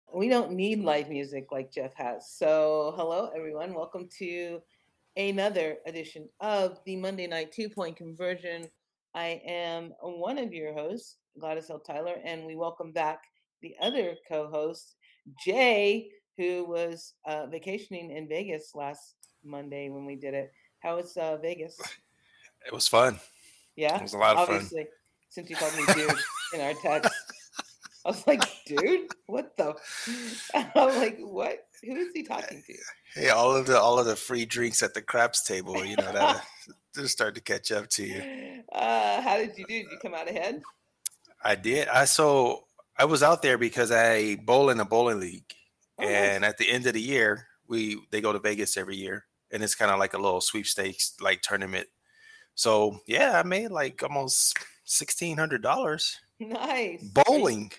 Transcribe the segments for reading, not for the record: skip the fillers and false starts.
We don't need live music like Jeff has. So, hello everyone. Welcome to another edition of the Monday Night 2 Point Conversion. I am one of your hosts, Gladys L. Tyler, and we welcome back the other co host, Jay, who was vacationing in Vegas last Monday when we did it. How was Vegas? It was fun. It Yeah, was a lot of fun. obviously, since you called me dude in our text. I was like, dude, what the? I'm like, what? Who is he talking to? Hey, all of the free drinks at the craps table, that just start to catch up to you. How did you do? Did you come out ahead? I did. I was out there because I bowl in a bowling league, Oh, and nice. at the end of the year, we they go to Vegas every year, and it's kind of like a little sweepstakes like tournament. So yeah, I made like almost $1,600 Nice. bowling.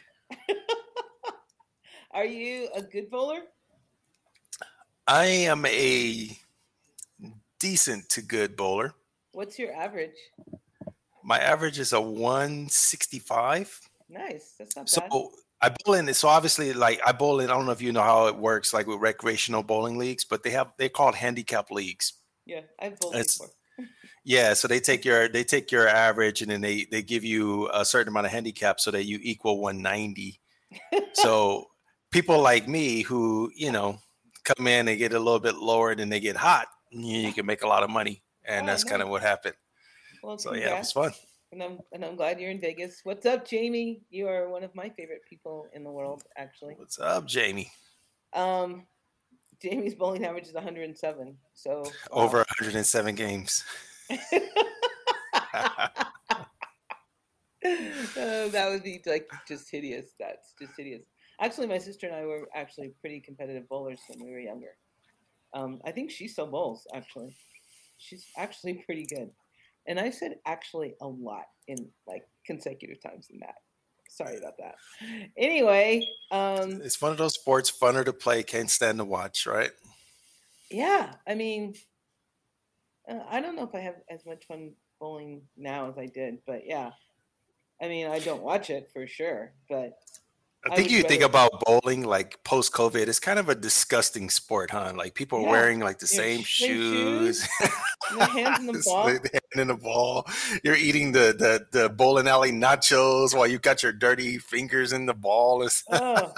Are you a good bowler? I am a decent to good bowler. What's your average? My average is a 165. Nice. That's not So bad. I bowl in. So obviously, like I bowl in. I don't know if you know how it works, like with recreational bowling leagues, but they're called handicap leagues. Yeah, I've bowled before. It's yeah. So they take your average, and then they give you a certain amount of handicap so that you equal 190. So people like me who come in and get a little bit lower, and then they get hot, you can make a lot of money, and Oh, that's kind nice. of what happened. Well, So yeah, it was congrats. fun. And I'm glad you're in Vegas. What's up, Jamie? You are one of my favorite people in the world, actually. What's up, Jamie? Um, Jamie's bowling average is 107. So, Over wow. 107 games. That would be like just hideous. That's just hideous. Actually, my sister and I were actually pretty competitive bowlers when we were younger. I think she still bowls. Actually, she's actually pretty good. And I said actually a lot in like consecutive times in that. Sorry about that. Anyway, It's one of those sports, funner to play, can't stand to watch, right? yeah. I mean, I don't know if I have as much fun bowling now as I did, but yeah. I mean, I don't watch it for sure, but I I think would you think rather. about bowling like post COVID. It's kind of a disgusting sport, huh? Like people are Yeah, wearing like the your same same shoes, shoes, the hands in the it's like ball. the hand in the ball. You're eating the bowling alley nachos while you got your dirty fingers in the ball. Oh,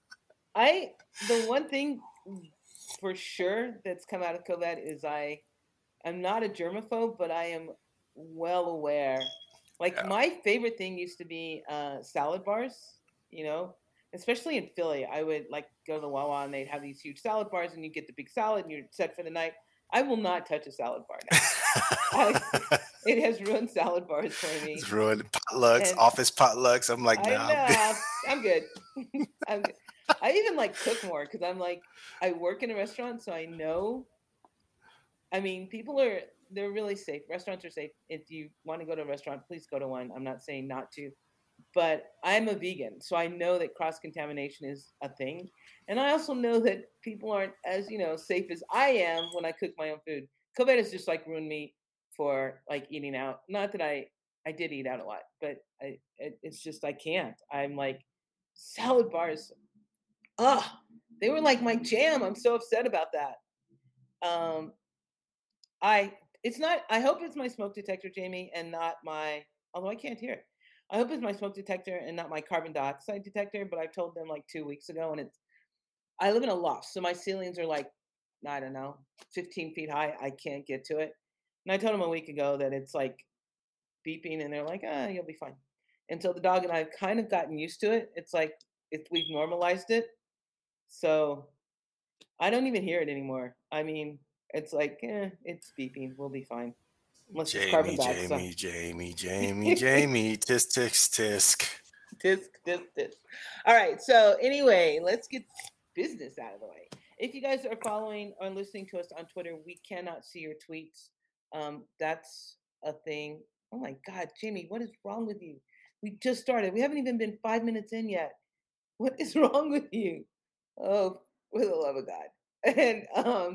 I the one thing for sure that's come out of COVID is I'm not a germaphobe, but I am well aware. Like Yeah. my favorite thing used to be salad bars, you know, especially in Philly. I would like go to the Wawa and they'd have these huge salad bars, and you get the big salad and you're set for the night. I will not touch a salad bar now. I it has ruined salad bars for It's me, ruined potlucks, and office potlucks. I'm like, I nah. know I'm good. I'm good. I even like cook more because I'm like I work in a restaurant, so I know. I mean, they're really safe. Restaurants are safe. If you want to go to a restaurant, please go to one. I'm not saying not to, but I'm a vegan, so I know that cross contamination is a thing, and I also know that people aren't as safe as I am when I cook my own food. COVID has just like ruined me for like eating out. Not that I did eat out a lot, but it's just I can't. I'm like salad bars. Ugh, they were like my jam. I'm so upset about that. Um, I it's not. I hope it's my smoke detector, Jamie, and not my. Although I can't hear it. I hope it's my smoke detector and not my carbon dioxide detector. But I told them like 2 weeks ago, and it's. I live in a loft, so my ceilings are like, I don't know, 15 feet high. I can't get to it. And I told them a week ago that it's like beeping, and they're like, ah, you'll be fine. And so the dog and I have kind of gotten used to it. It's like we've normalized it. So I don't even hear it anymore. I mean, it's like, it's beeping. We'll be fine. Unless it's carbon Jamie, dioxide. Jamie, Jamie, Jamie, Jamie, tisk, tisk, tisk. Tisk, tisk, tisk. All right. So anyway, let's get business out of the way. If you guys are following or listening to us on Twitter, we cannot see your tweets. That's a thing. Oh my God, Jamie, what is wrong with you? We just started. We haven't even been 5 minutes in yet. What is wrong with you? Oh, for the love of God. And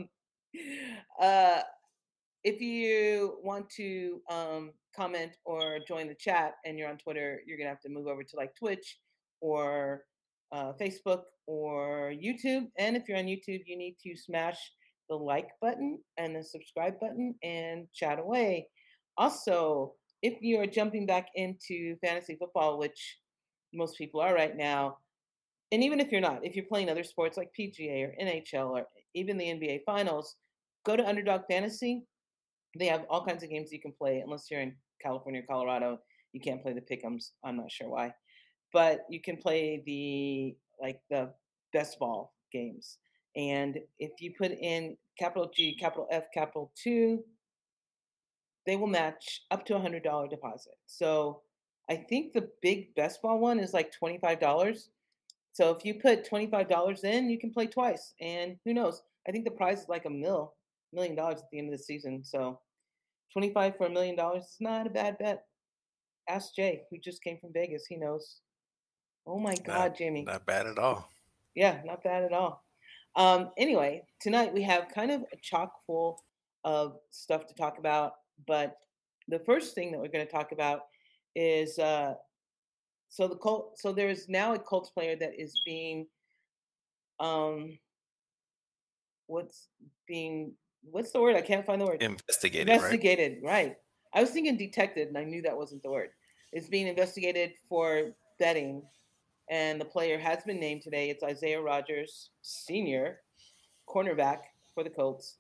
uh if you want to comment or join the chat and you're on Twitter, you're gonna have to move over to like Twitch or Facebook or YouTube. And if you're on YouTube, you need to smash the like button and the subscribe button and chat away. Also, if you are jumping back into fantasy football, which most people are right now, and even if you're not, if you're playing other sports like PGA or NHL or even the NBA Finals, go to Underdog Fantasy. They have all kinds of games you can play. Unless you're in California or Colorado, you can't play the pick'ems. I'm not sure why, but you can play the best ball games. And if you put in capital G, capital F, capital two, they will match up to $100 deposit. So I think the big best ball one is like $25. So if you put $25 in, you can play twice. And who knows? I think the prize is like $1 million at the end of the season. So 25 for $1 million is not a bad bet. Ask Jay, who just came from Vegas. He knows. Oh my Not God, Jamie. not bad at all. Yeah, not bad at all. Anyway, tonight we have kind of a chock full of stuff to talk about. But the first thing that we're going to talk about is so the Colt. So there is now a Colts player that is being um, what's what's the word? I can't find the word. Investigated, right? Investigated, right? I was thinking detected, and I knew that wasn't the word. It's being investigated for betting, and the player has been named today. It's Isaiah Rodgers, senior cornerback for the Colts,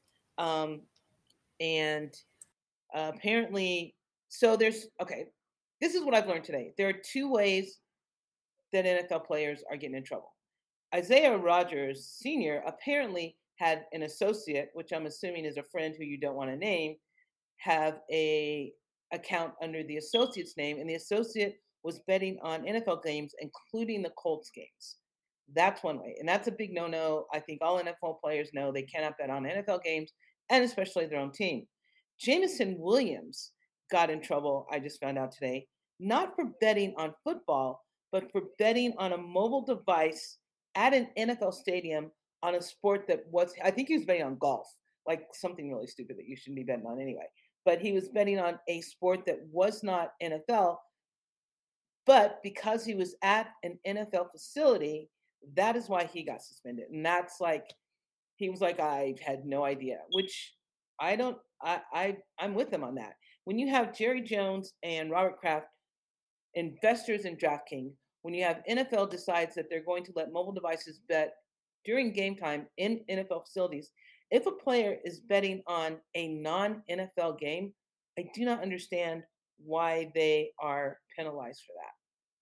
and apparently, so there's okay. This is what I've learned today. There are two ways that NFL players are getting in trouble. Isaiah Rodgers Sr. apparently had an associate, which I'm assuming is a friend who you don't want to name, have a account under the associate's name, and the associate was betting on NFL games, including the Colts games. That's one way, and that's a big no-no. I think all NFL players know they cannot bet on NFL games, and especially their own team. Jameson Williams got in trouble, I just found out today, not for betting on football, but for betting on a mobile device at an NFL stadium on a sport that was, I think he was betting on golf, like something really stupid that you shouldn't be betting on anyway. But he was betting on a sport that was not NFL. But because he was at an NFL facility, that is why he got suspended. And that's like, he was like, I had no idea, which I don't, I'm with him on that. When you have Jerry Jones and Robert Kraft, investors in DraftKings, when you have NFL decides that they're going to let mobile devices bet during game time in NFL facilities, if a player is betting on a non-NFL game, I do not understand why they are penalized for that.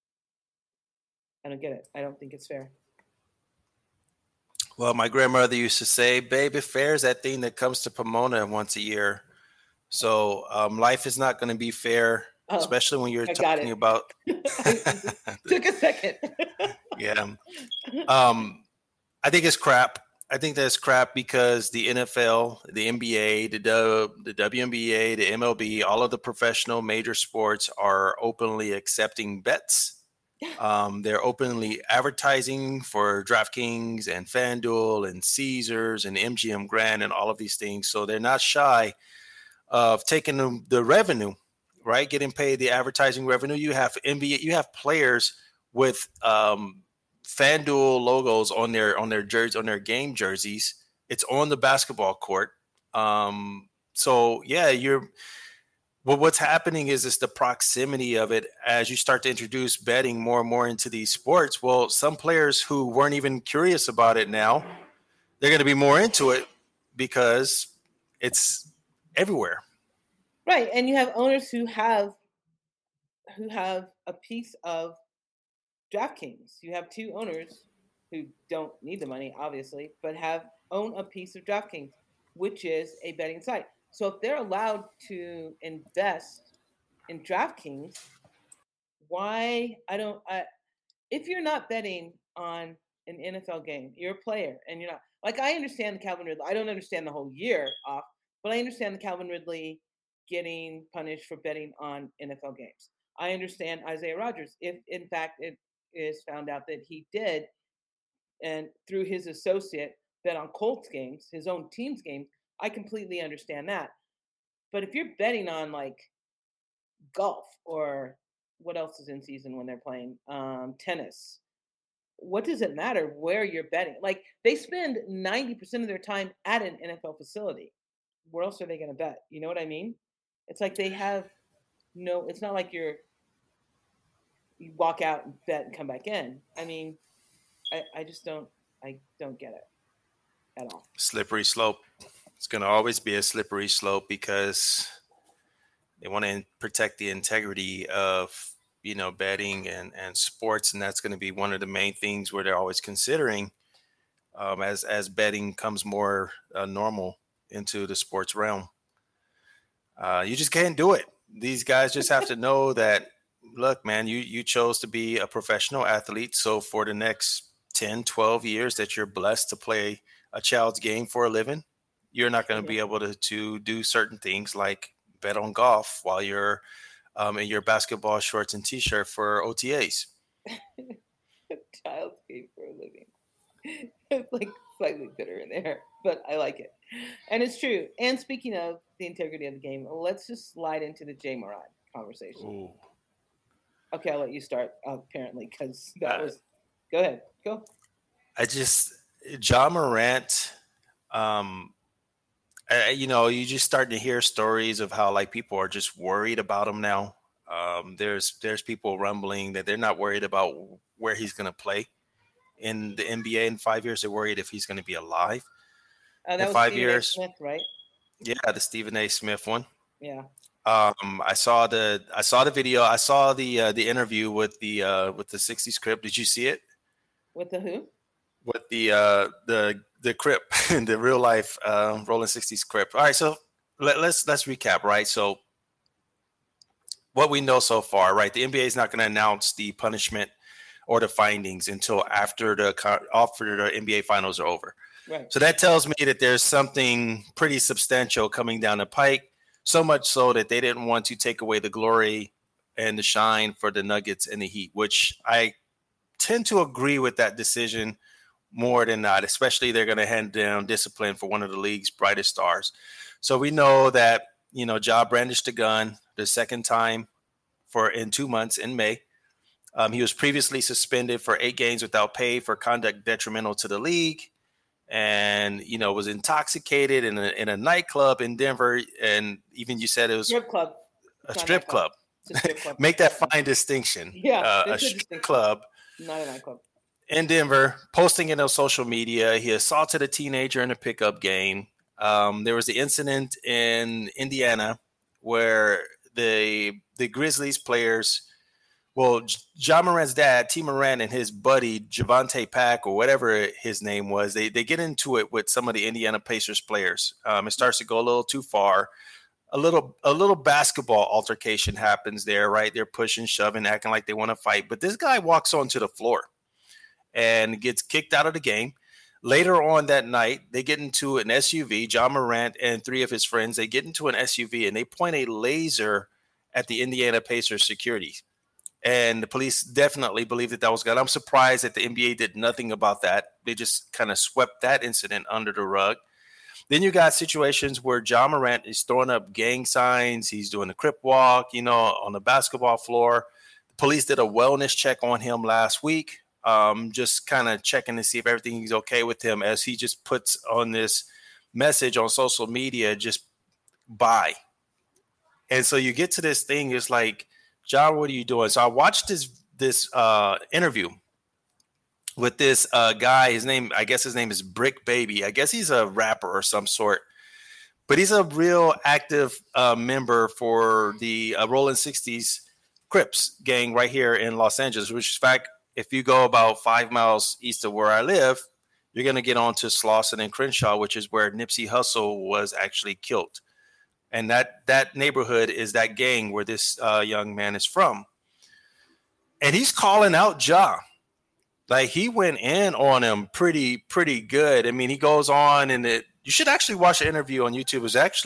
I don't get it. I don't think it's fair. Well, my grandmother used to say, "Baby, fair is that thing that comes to Pomona once a year." So life is not going to be fair, especially when you're talking about. Took a second. Yeah. I think it's crap. I think that's crap because the NFL, the NBA, the WNBA, the MLB, all of the professional major sports are openly accepting bets. They're openly advertising for DraftKings and FanDuel and Caesars and MGM Grand and all of these things. So they're not shy of taking the revenue, right? Getting paid the advertising revenue. You have NBA, you have players with FanDuel logos on their jerseys, on their game jerseys. It's on the basketball court. So yeah, what's happening is the proximity of it as you start to introduce betting more and more into these sports. Well, some players who weren't even curious about it now, they're going to be more into it because it's everywhere. Right. And you have owners who have a piece of DraftKings. You have two owners who don't need the money, obviously, but own a piece of DraftKings, which is a betting site. So if they're allowed to invest in DraftKings, why if you're not betting on an NFL game, you're a player and you're not, like, I understand the Calvin Ridley. I don't understand the whole year off, but I understand the Calvin Ridley getting punished for betting on NFL games. I understand Isaiah Rodgers, if in fact it is found out that he did, and through his associate, bet on Colts games, his own team's games. I completely understand that. But if you're betting on like golf or what else is in season when they're playing tennis, what does it matter where you're betting? Like they spend 90% of their time at an NFL facility. Where else are they going to bet? You know what I mean? It's like they have no. It's not like you walk out and bet and come back in. I mean, I just don't. I don't get it at all. Slippery slope. It's going to always be a slippery slope because they want to protect the integrity of, betting and sports. And that's going to be one of the main things where they're always considering as betting comes more normal into the sports realm. You just can't do it. These guys just have to know that, look, man, you chose to be a professional athlete. So for the next 10, 12 years that you're blessed to play a child's game for a living, you're not going to be able to do certain things like bet on golf while you're in your basketball shorts and t-shirt for OTAs. Child's game for a living. It's like slightly bitter in there, but I like it. And it's true. And speaking of the integrity of the game, let's just slide into the Ja Morant conversation. Ooh. Okay, I'll let you start, apparently, because that was... Go ahead. Go. Ja Morant... you're just starting to hear stories of how like people are just worried about him now. There's people rumbling that they're not worried about where he's going to play in the NBA in 5 years. They're worried if he's going to be alive That in was 5 Stephen years. A. Smith, right? Yeah, the Stephen A. Smith one. Yeah. I saw the video. I saw the interview with the 60s Crip. Did you see it? With the who? With the Crip, the real life Rolling 60s Crip. All right, so let's recap, right? So what we know so far, right? The NBA is not going to announce the punishment or the findings until after the NBA finals are over. Right. So that tells me that there's something pretty substantial coming down the pike, so much so that they didn't want to take away the glory and the shine for the Nuggets and the Heat, which I tend to agree with that decision more than not, especially they're going to hand down discipline for one of the league's brightest stars. So we know that, Ja brandished a gun the second time in 2 months in May. He was previously suspended for 8 games without pay for conduct detrimental to the league, and was intoxicated in a nightclub in Denver. And even you said it was strip club. A strip club. It's a strip club. Make that fine distinction. Yeah, a strip club. Not a nightclub. In Denver, posting it on social media. He assaulted a teenager in a pickup game. There was the incident in Indiana where the Grizzlies players, Ja Morant's dad, T. Morant, and his buddy Javante Pack, or whatever his name was, they get into it with some of the Indiana Pacers players. It starts to go a little too far. A little basketball altercation happens there, right? They're pushing, shoving, acting like they want to fight. But this guy walks onto the floor and gets kicked out of the game. Later on that night, they get into an SUV. Ja Morant and 3 of his friends, they get into an SUV and they point a laser at the Indiana Pacers security. And the police definitely believe that was God. I'm surprised that the NBA did nothing about that. They just kind of swept that incident under the rug. Then you got situations where Ja Morant is throwing up gang signs. He's doing a Crip walk, on the basketball floor. The police did a wellness check on him last week. Just kind of checking to see if everything is okay with him, as he just puts on this message on social media, just bye. And so you get to this thing, it's like, Ja, what are you doing? So I watched this interview with this guy. I guess his name is Brick Baby. I guess he's a rapper or some sort, but he's a real active member for the Rolling 60s Crips gang right here in Los Angeles, which, in fact, if you go about 5 miles east of where I live, you're going to get onto Slauson and Crenshaw, which is where Nipsey Hussle was actually killed. And that neighborhood is that gang where this young man is from. And he's calling out Ja. Like, he went in on him pretty good. I mean, he goes on, and you should actually watch the interview on YouTube.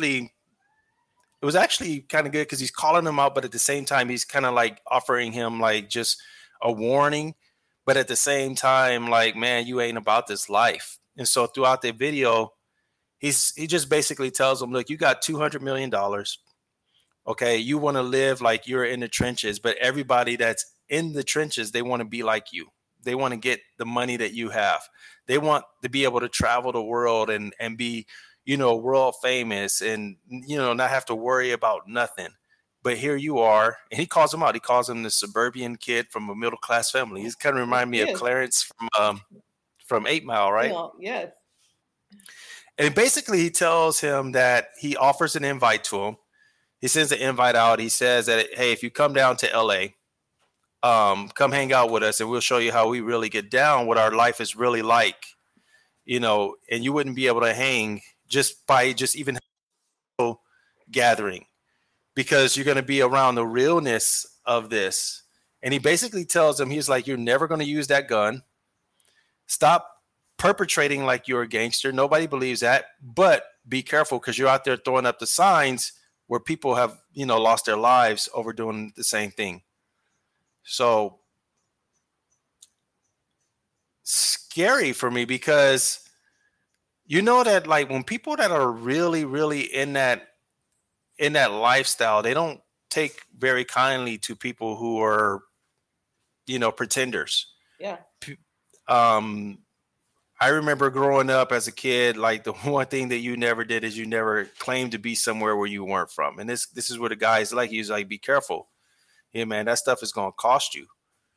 It was actually kind of good because he's calling him out, but at the same time, he's kind of like offering him like just a warning. But at the same time, like, man, you ain't about this life. And so throughout the video, he just basically tells him, look, you got $200 million. Okay, you want to live like you're in the trenches, but everybody that's in the trenches, they want to be like you. They want to get the money that you have. They want to be able to travel the world and be, world famous and, not have to worry about nothing. But here you are, and he calls him out. He calls him the suburban kid from a middle class family. He's kind of remind me of Clarence from 8 Mile, right? Yes. And basically, he tells him that he offers an invite to him. He sends an invite out. He says that, hey, if you come down to LA, come hang out with us, and we'll show you how we really get down, what our life is really like, and you wouldn't be able to hang just by even gathering, because you're going to be around the realness of this. And he basically tells him, he's like, you're never going to use that gun. Stop perpetrating like you're a gangster. Nobody believes that, but be careful, because you're out there throwing up the signs where people have, lost their lives over doing the same thing. So scary for me, because that, like, when people that are really, really in that lifestyle, they don't take very kindly to people who are, pretenders. Yeah. I remember growing up as a kid, like, the one thing that you never did is you never claimed to be somewhere where you weren't from. And this is what the guy's like. He's like, be careful. Yeah, man, that stuff is going to cost you.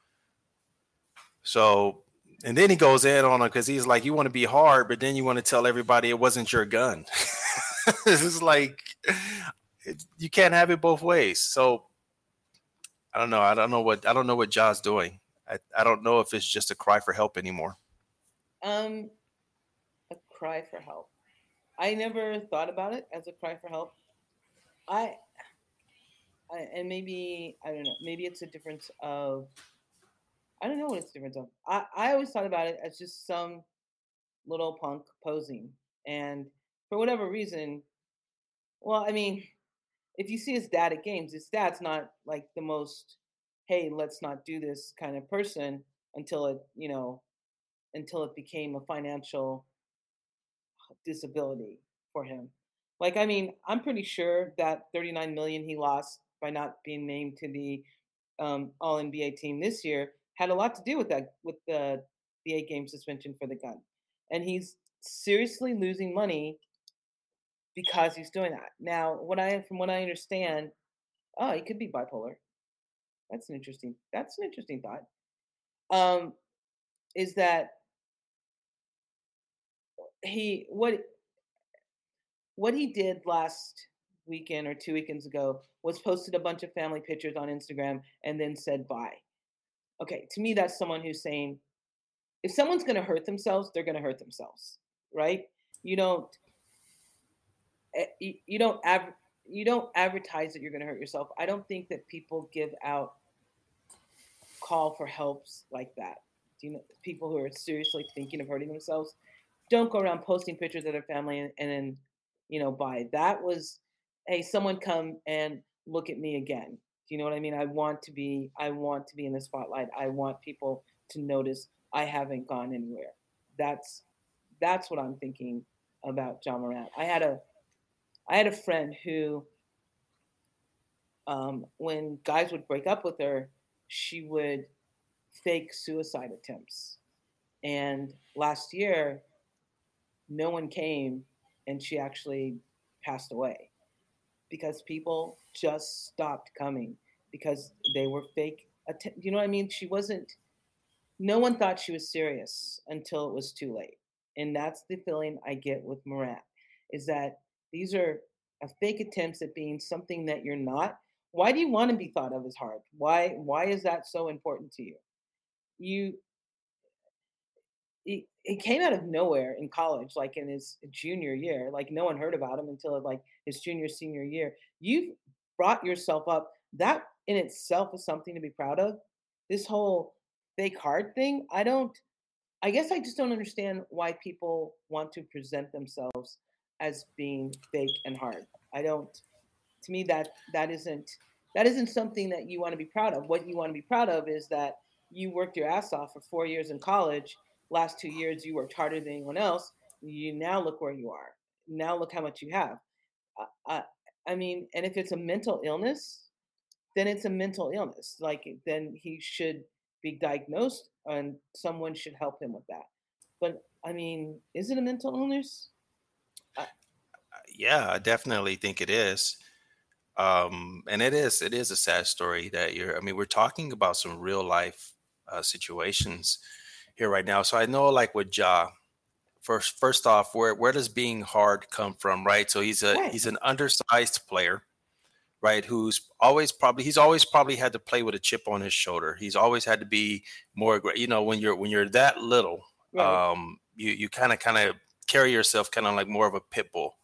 So, and then he goes in on it, because he's like, you want to be hard, but then you want to tell everybody it wasn't your gun. This is like, you can't have it both ways. So I don't know. I don't know what Ja's doing. I don't know if it's just a cry for help anymore. A cry for help. I never thought about it as a cry for help. And maybe, I don't know, maybe it's a difference of, I don't know what it's a difference of. I always thought about it as just some little punk posing. And for whatever reason, well, I mean, if you see his dad at games, his dad's not like the most, hey, let's not do this kind of person until it became a financial disability for him. Like, I mean, I'm pretty sure that 39 million he lost by not being named to the All NBA team this year had a lot to do with that, with the 8-game suspension for the gun. And he's seriously losing money because he's doing that. Now, from what I understand, he could be bipolar. That's an interesting thought. Is that what he did last weekend or 2 weekends ago was posted a bunch of family pictures on Instagram and then said bye. Okay, to me, that's someone who's saying, if someone's going to hurt themselves, they're going to hurt themselves, right? You don't advertise that you're going to hurt yourself. I don't think that people give out call for helps like that. People who are seriously thinking of hurting themselves don't go around posting pictures of their family and then, bye. That was, hey, someone come and look at me again. Do you know what I mean? I want to be in the spotlight. I want people to notice I haven't gone anywhere. That's what I'm thinking about Ja Morant. I had a friend who, when guys would break up with her, she would fake suicide attempts. And last year, no one came, and she actually passed away because people just stopped coming because they were fake. You know what I mean? No one thought she was serious until it was too late. And that's the feeling I get with Morant, is that these are fake attempts at being something that you're not. Why do you want to be thought of as hard? Why is that so important to you? He came out of nowhere in college, like in his junior year. Like, no one heard about him until like his senior year. You've brought yourself up. That in itself is something to be proud of. This whole fake hard thing, I guess I just don't understand why people want to present themselves as being fake and hard. To me, that isn't something that you want to be proud of. What you want to be proud of is that you worked your ass off for 4 years in college. Last 2 years, you worked harder than anyone else. You now look where you are. Now look how much you have. I mean, and if it's a mental illness, then it's a mental illness. Like, then he should be diagnosed and someone should help him with that. But I mean, is it a mental illness? Yeah, I definitely think it is. And it is a sad story that I mean, we're talking about some real life situations here right now. So I know, like with Ja, first off, where does being hard come from, right? So Right. he's an undersized player, right? He's always probably had to play with a chip on his shoulder. He's always had to be more, when you're that little, Right. you kind of carry yourself kind of like more of a pit bull.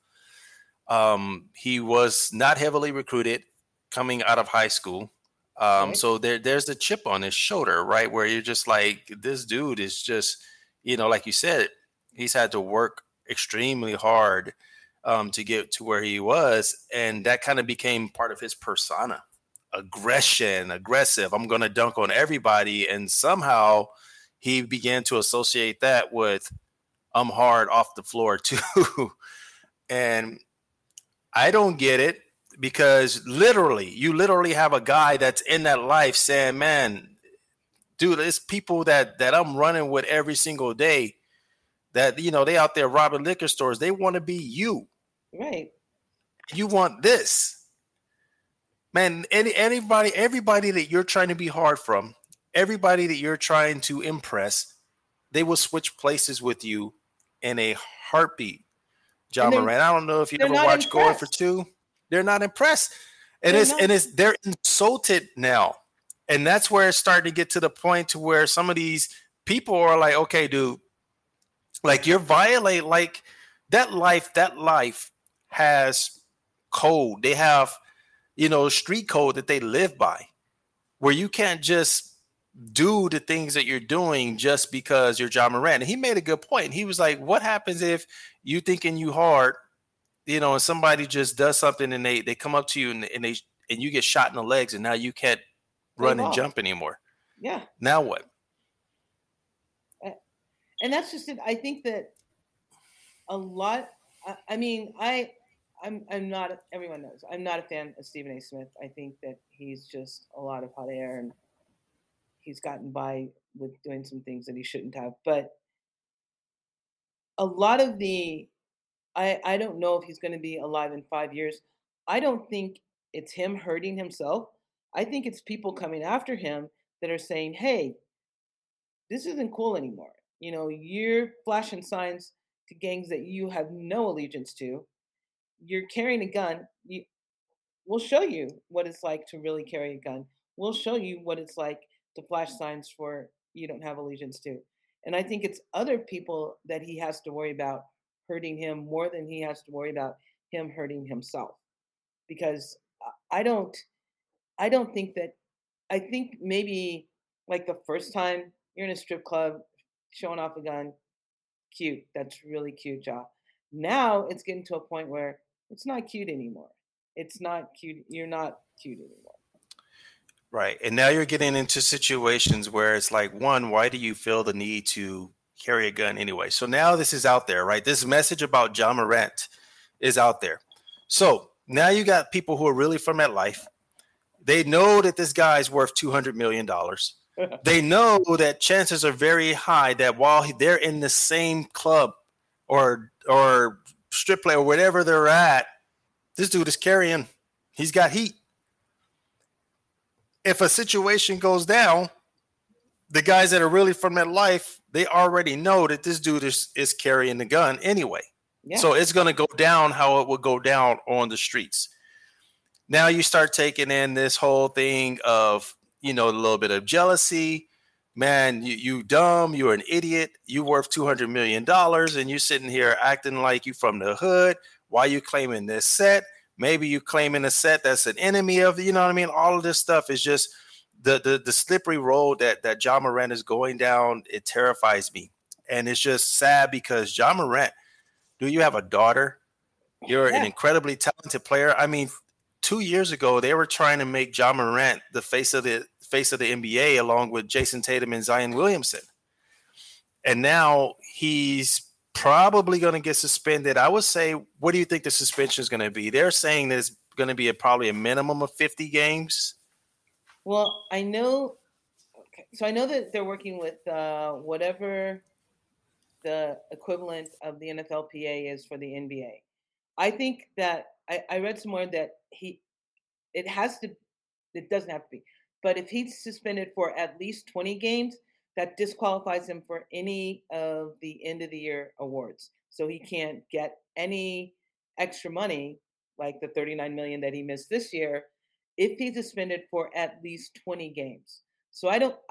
He was not heavily recruited coming out of high school. Right. So there's a chip on his shoulder, right? Where you're just like, this dude is just, like you said, he's had to work extremely hard to get to where he was. And that kind of became part of his persona. Aggressive. I'm going to dunk on everybody. And somehow he began to associate that with I'm hard off the floor too. And I don't get it, because you literally have a guy that's in that life saying, man, dude, it's people that I'm running with every single day that, they out there robbing liquor stores. They want to be you. Right. You want this. Man, everybody that you're trying to be hard from, everybody that you're trying to impress, they will switch places with you in a heartbeat. Ja Morant. I don't know if you ever watched Going for Two. They're not impressed. They're insulted now. And that's where it's starting to get to the point to where some of these people are like, okay, dude, like you're violating, like that life has code. They have, street code that they live by, where you can't just do the things that you're doing just because you're Ja Morant. And he made a good point. He was like, what happens if you thinking you hard, and somebody just does something and they come up to you and you get shot in the legs and now you can't run and jump anymore. Yeah. Now what? And that's just it. I think that a lot, I mean, I'm not, everyone knows, I'm not a fan of Stephen A. Smith. I think that he's just a lot of hot air, and he's gotten by with doing some things that he shouldn't have. But a lot of I don't know if he's going to be alive in 5 years. I don't think it's him hurting himself. I think it's people coming after him that are saying, hey, this isn't cool anymore. You're flashing signs to gangs that you have no allegiance to. You're carrying a gun. We'll show you what it's like to really carry a gun. We'll show you what it's like to flash signs for you don't have allegiance to. And I think it's other people that he has to worry about hurting him more than he has to worry about him hurting himself. Because I don't think that, I think maybe like the first time you're in a strip club showing off a gun, cute. That's really cute, Ja. Now it's getting to a point where it's not cute anymore. It's not cute. You're not cute anymore. Right. And now you're getting into situations where it's like, one, why do you feel the need to carry a gun anyway? So now this is out there, right? This message about Ja Morant is out there. So now you got people who are really from that life. They know that this guy's worth $200 million. They know that chances are very high that while they're in the same club or strip play or whatever they're at, this dude is carrying. He's got heat. If a situation goes down, the guys that are really from that life, they already know that this dude is carrying the gun anyway. Yeah. So it's going to go down how it would go down on the streets. Now you start taking in this whole thing of, a little bit of jealousy. Man, you dumb, you're an idiot. You worth $200 million and you're sitting here acting like you from the hood. Why you claiming this set? Maybe you claiming a set that's an enemy of, you know what I mean? All of this stuff is just the slippery road that Ja Morant is going down. It terrifies me. And it's just sad because Ja Morant, do you have a daughter? You're an incredibly talented player. I mean, 2 years ago, they were trying to make Ja Morant the face of the NBA along with Jason Tatum and Zion Williamson. And now he's probably going to get suspended. I would say, what do you think the suspension is going to be? They're saying that it's going to be probably a minimum of 50 games. Well, I know. Okay. So I know that they're working with whatever the equivalent of the NFLPA is for the NBA. I think that I read somewhere that it has to, it doesn't have to be, but if he's suspended for at least 20 games, that disqualifies him for any of the end of the year awards. So he can't get any extra money like the 39 million that he missed this year if he's suspended for at least 20 games. So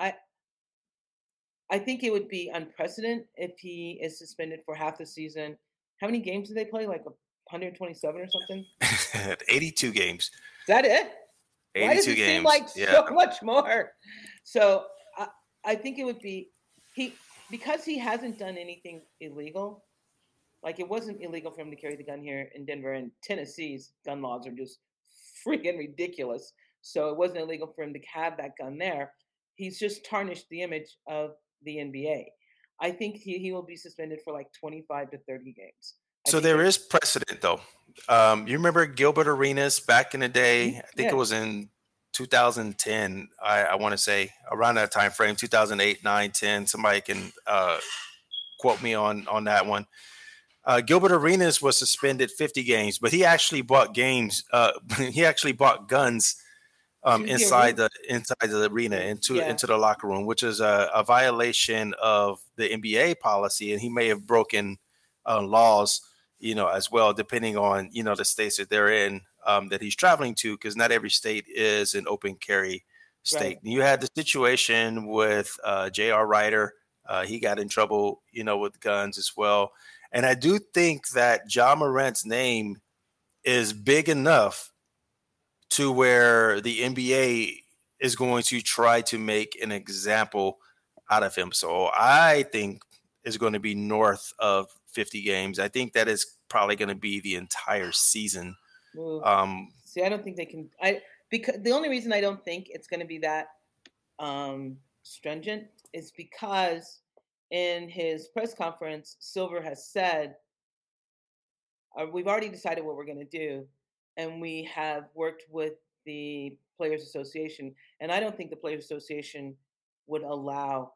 I think it would be unprecedented if he is suspended for half the season. How many games do they play? Like 127 or something? 82 games. Is that it? Why does 82 it games. seem like so much more? So I think it would be because he hasn't done anything illegal. Like it wasn't illegal for him to carry the gun here in Denver, and Tennessee's gun laws are just freaking ridiculous. So it wasn't illegal for him to have that gun there. He's just tarnished the image of the NBA. I think he will be suspended for like 25 to 30 games. So there is precedent, though. You remember Gilbert Arenas back in the day? I think it was in 2010. I want to say around that time frame, 2008, 9, 10. Somebody can quote me on that one. Gilbert Arenas was suspended 50 games, but he actually bought games. He actually bought guns inside the arena into the locker room, which is a violation of the NBA policy, and he may have broken laws, as well, depending on the states that they're in, that he's traveling to, because not every state is an open carry state. Right. You had the situation with J.R. Ryder. He got in trouble, with guns as well. And I do think that Ja Morant's name is big enough to where the NBA is going to try to make an example out of him. So I think it's going to be north of 50 games. I think that is probably going to be the entire season. See, I don't think they can. Because the only reason I don't think it's going to be that stringent is because in his press conference, Silver has said, we've already decided what we're going to do, and we have worked with the Players Association, and I don't think the Players Association would allow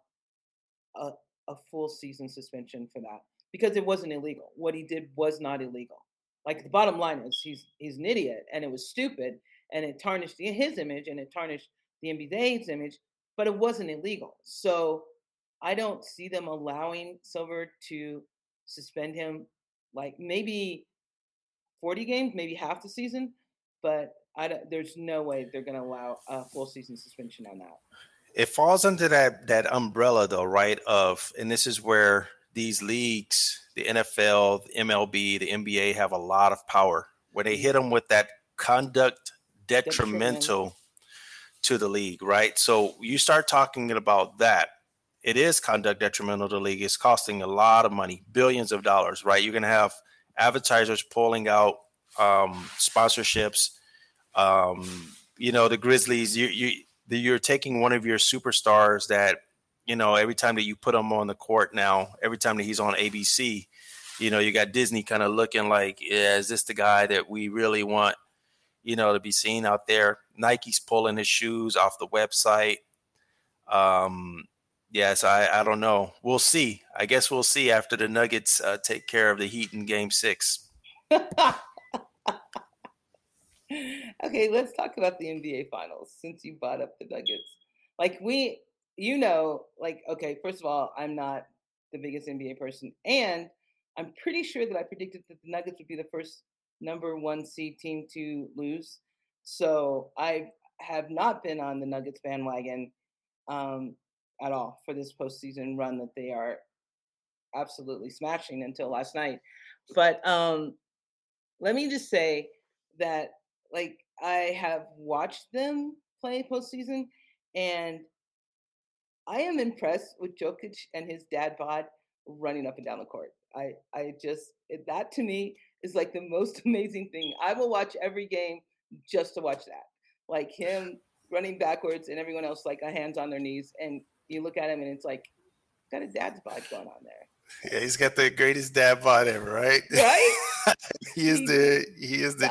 a full season suspension for that, because it wasn't illegal. What he did was not illegal. Like, the bottom line is he's an idiot, and it was stupid, and it tarnished his image, and it tarnished the NBA's image, but it wasn't illegal. So I don't see them allowing Silver to suspend him, like maybe 40 games, maybe half the season, but there's no way they're going to allow a full season suspension on that. It falls under that umbrella, though, right? And this is where these leagues, the NFL, the MLB, the NBA, have a lot of power, where they hit them with that conduct detrimental to the league, right? So you start talking about that. It is conduct detrimental to the league. It's costing a lot of money, billions of dollars, right? You're going to have advertisers pulling out sponsorships. The Grizzlies, you're taking one of your superstars that, every time that you put him on the court now, every time that he's on ABC, you got Disney kind of looking like, is this the guy that we really want, to be seen out there? Nike's pulling his shoes off the website. Yes, I don't know. We'll see. I guess we'll see after the Nuggets take care of the Heat in Game 6. Okay, let's talk about the NBA Finals, since you brought up the Nuggets. Like, okay, first of all, I'm not the biggest NBA person, and I'm pretty sure that I predicted that the Nuggets would be the first number 1 seed team to lose. So I have not been on the Nuggets bandwagon at all for this postseason run that they are absolutely smashing until last night. But let me just say that, like, I have watched them play postseason, and I am impressed with Jokic and his dad bod running up and down the court. That to me is like the most amazing thing. I will watch every game just to watch that. Like, him running backwards and everyone else like hands on their knees, and you look at him and it's like, got a dad's bod going on there. Yeah, he's got the greatest dad bod ever, right? Right? he is the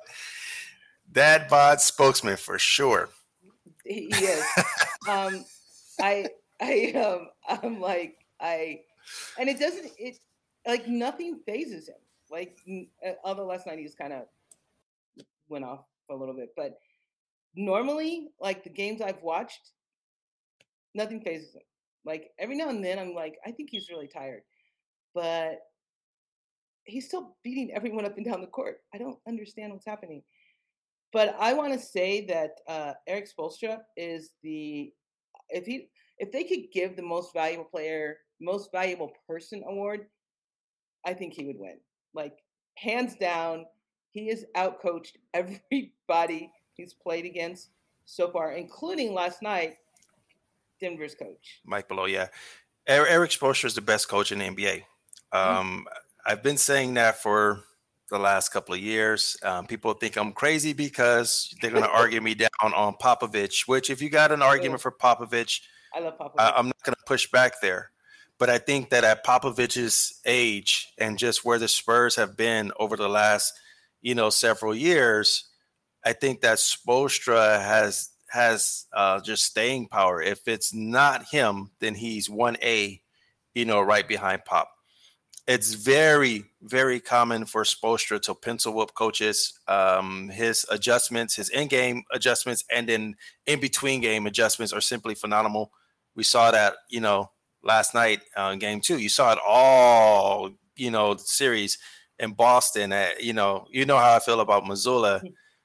dad bod spokesman for sure. He is. I'm like and it like nothing phases him. Like although last night he just kind of went off a little bit, but normally like the games I've watched, nothing phases him. Like every now and then I'm like, I think he's really tired, but he's still beating everyone up and down the court. I don't understand what's happening. But I want to say that Eric Spoelstra is the if he if they could give the most valuable player, most valuable person award, I think he would win. Like hands down, he has outcoached everybody he's played against so far, including last night, Denver's coach. Mike Below, yeah. Eric Spoelstra is the best coach in the NBA. I've been saying that for the last couple of years. People think I'm crazy because they're going to argue me down on Popovich, which if you got an argument for Popovich, I love Popovich. I'm not going to push back there. But I think that at Popovich's age and just where the Spurs have been over the last, several years, I think that Spoelstra has just staying power. If it's not him, then he's 1A, right behind Pop. It's very, very common for Spoelstra to pencil whip coaches. His adjustments, his in-game adjustments, and then in-between game adjustments are simply phenomenal. We saw that, last night in game 2. You saw it all, the series in Boston. You know how I feel about Mazzulla.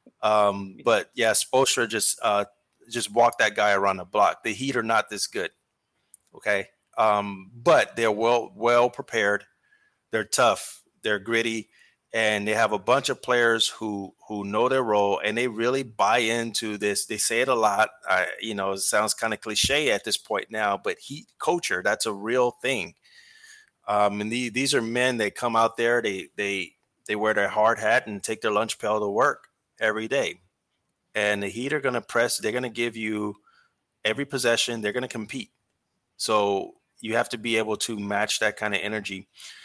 But yeah, Spoelstra just walked that guy around the block. The Heat are not this good. Okay. But they're well prepared. They're tough. They're gritty. And they have a bunch of players who know their role and they really buy into this. They say it a lot. It sounds kind of cliche at this point now, but Heat culture, that's a real thing. And these are men that come out there, they wear their hard hat and take their lunch pail to work every day. And the Heat are going to press. They're going to give you every possession. They're going to compete. So you have to be able to match that kind of energy.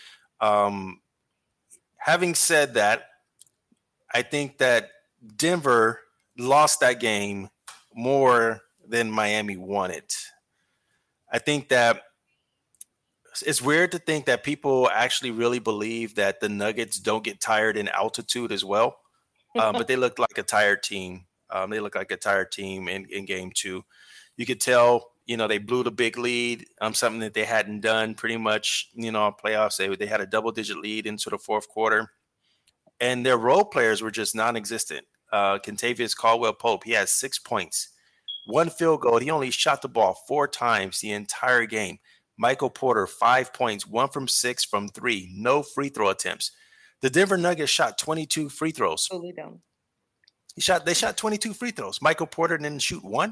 Having said that, I think that Denver lost that game more than Miami won it. I think that it's weird to think that people actually really believe that the Nuggets don't get tired in altitude as well. But they looked like a tired team. They looked like a tired team in game 2. You could tell, they blew the big lead, something that they hadn't done pretty much, playoffs. They had a double-digit lead into the fourth quarter. And their role players were just non-existent. Kentavious Caldwell-Pope, he had 6 points, 1 field goal. He only shot the ball 4 times the entire game. Michael Porter, 5 points, 1 from 6 from 3, no free throw attempts. The Denver Nuggets shot 22 free throws. Totally down. They shot 22 free throws. Michael Porter didn't shoot 1.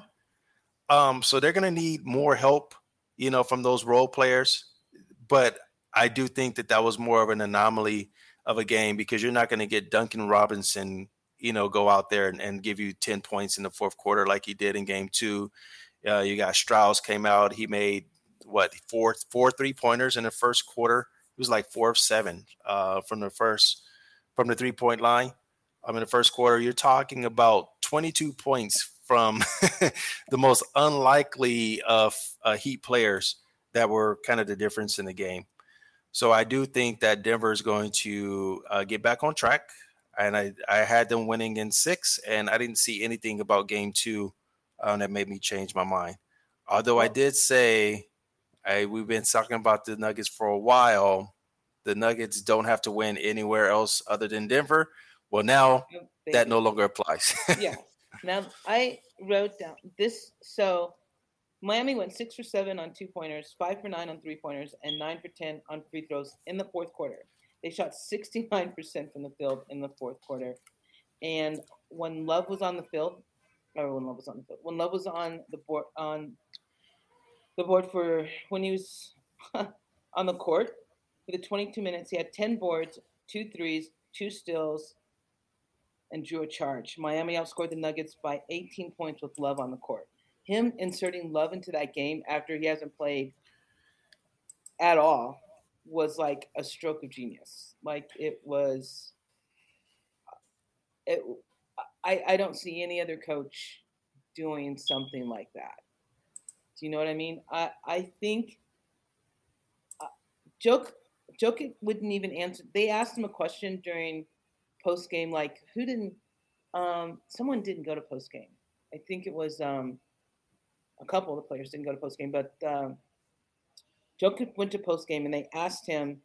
So they're going to need more help, from those role players. But I do think that was more of an anomaly of a game because you're not going to get Duncan Robinson, go out there and give you 10 points in the fourth quarter like he did in game 2. You got Strauss came out. He made, four 3-pointers in the first quarter. It was like 4 of 7 from the 3-point line. In the first quarter, you're talking about 22 points from the most unlikely of Heat players that were kind of the difference in the game. So I do think that Denver is going to get back on track. And I had them winning in 6, and I didn't see anything about game 2 that made me change my mind. Although I did say, we've been talking about the Nuggets for a while. The Nuggets don't have to win anywhere else other than Denver. Well, now that no longer applies. Yeah. Now I wrote down this. So Miami went 6 for 7 on 2-pointers, 5 for 9 on 3-pointers, and 9 for 10 on free throws in the fourth quarter. They shot 69% from the field in the fourth quarter. And when Love was on the field, when Love was on the board for when he was on the court for the 22 minutes, he had 10 boards, 2 threes, 2 steals, and drew a charge. Miami outscored the Nuggets by 18 points with Love on the court. Him inserting Love into that game after he hasn't played at all was like a stroke of genius. Like I don't see any other coach doing something like that. Do you know what I mean? I think Jokic wouldn't even answer. They asked him a question during post game, like who didn't? Someone didn't go to post game. I think it was a couple of the players didn't go to post game, but Jokic went to post game and they asked him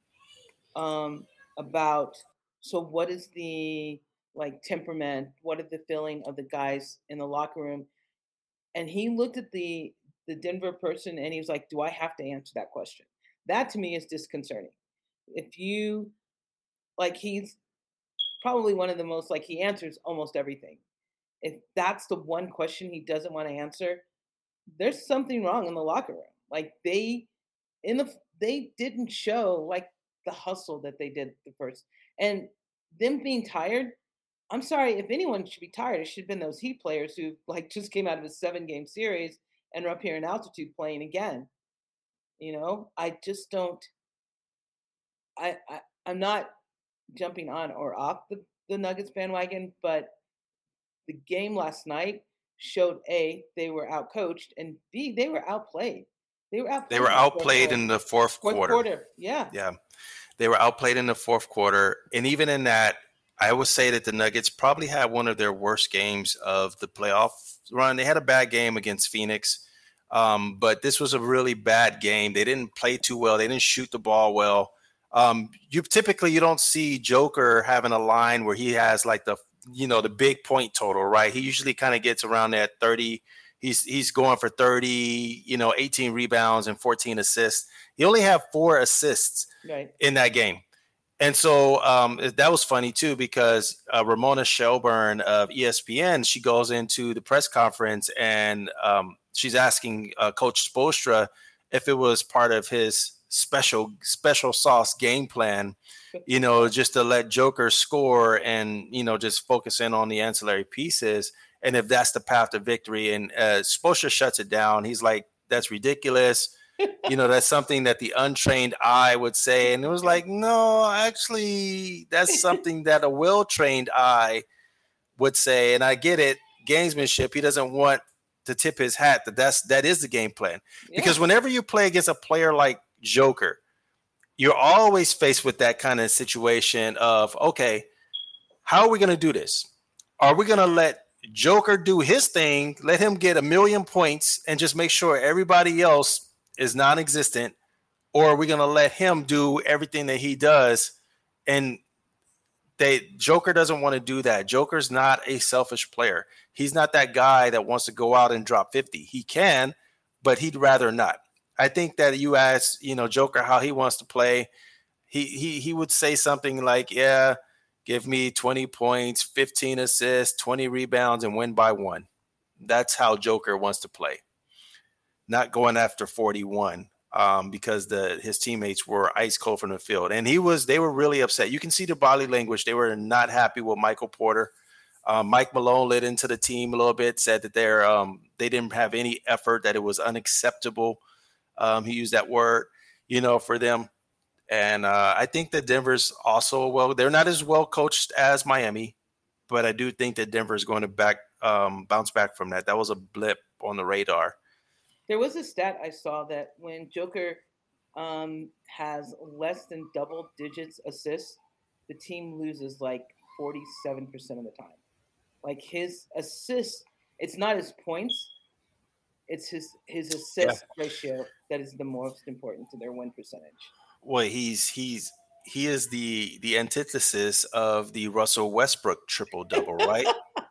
about so what is the like temperament? What is the feeling of the guys in the locker room? And he looked at the Denver person and he was like, "Do I have to answer that question?" That to me is disconcerting. If you like, he's probably one of the most like he answers almost everything. If that's the one question he doesn't want to answer, there's something wrong in the locker room. Like they didn't show like the hustle that they did the first and them being tired. I'm sorry, if anyone should be tired, it should have been those Heat players who like just came out of a 7-game series and are up here in altitude playing again. You know, I just don't. I'm not jumping on or off the Nuggets bandwagon, but the game last night showed A, they were outcoached, and B, they were outplayed. They were outplayed in the fourth quarter. Yeah. Yeah. They were outplayed in the fourth quarter. And even in that, I would say that the Nuggets probably had one of their worst games of the playoff run. They had a bad game against Phoenix, but this was a really bad game. They didn't play too well. They didn't shoot the ball well. You don't see Joker having a line where he has like the big point total, right? He usually kind of gets around that 30. He's going for 30, 18 rebounds and 14 assists. He only had 4 assists in that game. And so that was funny, too, because Ramona Shelburne of ESPN, she goes into the press conference and she's asking Coach Spoelstra if it was part of his special sauce game plan, just to let Joker score and, just focus in on the ancillary pieces. And if that's the path to victory, and Spoelstra shuts it down. He's like, that's ridiculous. That's something that the untrained eye would say. And it was like, no, actually, that's something that a well-trained eye would say. And I get it. Gamesmanship. He doesn't want to tip his hat that is the game plan. Yeah. Because whenever you play against a player like Joker, you're always faced with that kind of situation of, okay, how are we going to do this? Are we going to let Joker do his thing, let him get 1,000,000 points and just make sure everybody else is non-existent, or are we going to let him do everything that he does? And Joker doesn't want to do that. Joker's not a selfish player. He's not that guy that wants to go out and drop 50. He can, but he'd rather not. I think that you ask, Joker how he wants to play. He would say something like, yeah, give me 20 points, 15 assists, 20 rebounds, and win by 1. That's how Joker wants to play. Not going after 41 because his teammates were ice cold from the field. And they were really upset. You can see the body language. They were not happy with Michael Porter. Mike Malone lit into the team a little bit, said that they didn't have any effort, that it was unacceptable. He used that word, for them. And I think that Denver's also, they're not as well coached as Miami, but I do think that Denver is going to bounce back from that. That was a blip on the radar. There was a stat I saw that when Joker has less than double digits assists, the team loses like 47% of the time. Like his assists, it's not his points, it's his assist ratio that is the most important to their win percentage. Well, he is the antithesis of the Russell Westbrook triple-double, right?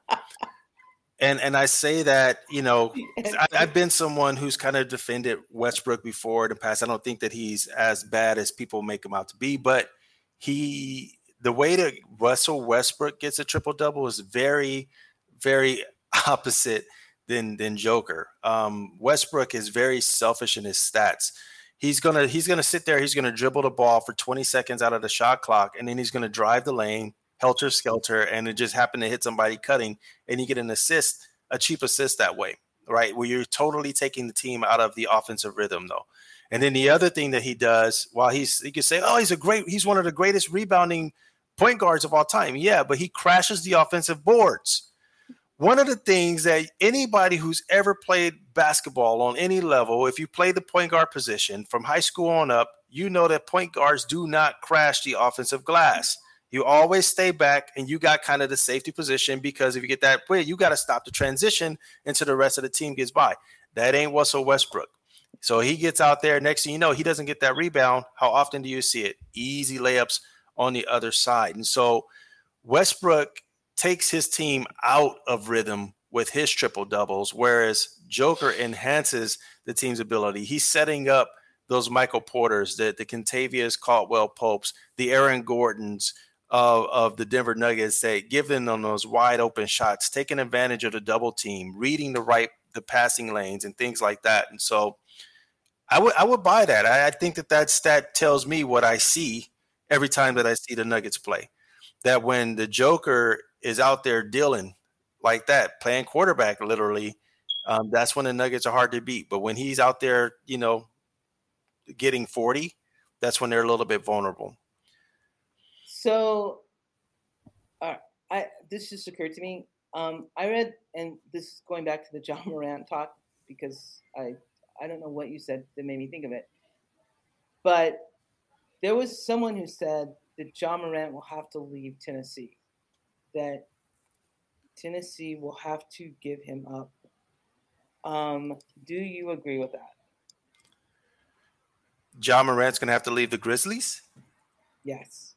And I say that, I've been someone who's kind of defended Westbrook before in the past. I don't think that he's as bad as people make him out to be, but the way that Russell Westbrook gets a triple-double is very, very opposite than Joker. Westbrook is very selfish in his stats. He's gonna sit there. He's gonna dribble the ball for 20 seconds out of the shot clock, and then he's gonna drive the lane, helter skelter, and it just happened to hit somebody cutting, and you get an assist, a cheap assist that way, right? Where you're totally taking the team out of the offensive rhythm, though. And then the other thing that he does, while you could say, oh, he's one of the greatest rebounding point guards of all time. Yeah, but he crashes the offensive boards. one of the things that anybody who's ever played basketball on any level, if you play the point guard position from high school on up, you know that point guards do not crash the offensive glass. You always stay back, and you got kind of the safety position, because if you get that way, you got to stop the transition until the rest of the team gets by. That ain't Russell Westbrook. So he gets out there. Next thing you know, he doesn't get that rebound. How often do you see it? Easy layups on the other side. And so Westbrook takes his team out of rhythm with his triple doubles, whereas Joker enhances the team's ability. He's setting up those Michael Porters, the Kentavious Caldwell Popes, the Aaron Gordons of the Denver Nuggets, that give them on those wide open shots, taking advantage of the double team, reading the passing lanes and things like that. And so I would buy that. I think that stat tells me what I see every time that I see the Nuggets play. That when the Joker is out there dealing like that, playing quarterback literally, that's when the Nuggets are hard to beat. But when he's out there, getting 40, that's when they're a little bit vulnerable. So, this just occurred to me. I read, and this is going back to the Ja Morant talk, because I don't know what you said that made me think of it. But there was someone who said that Ja Morant will have to leave Tennessee, that Tennessee will have to give him up. Do you agree with that? Ja Morant's going to have to leave the Grizzlies? Yes.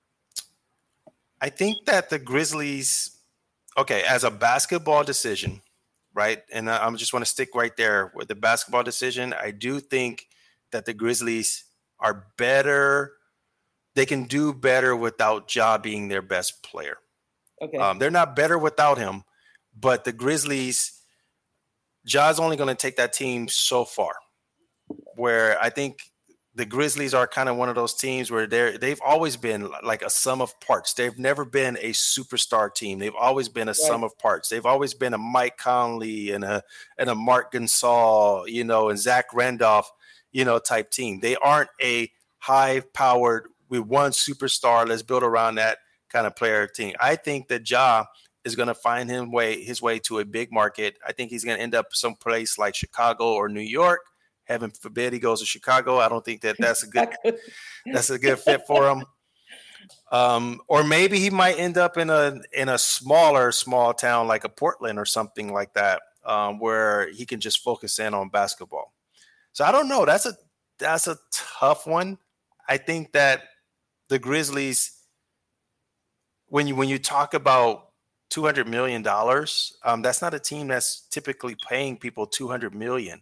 I think that the Grizzlies, as a basketball decision, right? And I just want to stick right there with the basketball decision. I do think that the Grizzlies are better. They can do better without Ja being their best player. Okay. They're not better without him, but the Grizzlies, Ja's only going to take that team so far, where I think the Grizzlies are kind of one of those teams where they've always been like a sum of parts. They've never been a superstar team. They've always been a sum of parts. They've always been a Mike Conley and a Mark Gasol, and Zach Randolph, type team. They aren't a high-powered, with one superstar, let's build around that kind of player team. I think that Ja is going to find his way to a big market. I think he's going to end up someplace like Chicago or New York. Heaven forbid he goes to Chicago. I don't think that's a good fit for him. Or maybe he might end up in a small town like a Portland or something like that, where he can just focus in on basketball. So I don't know. That's a tough one. I think that the Grizzlies, when you talk about $200 million, that's not a team that's typically paying people $200 million.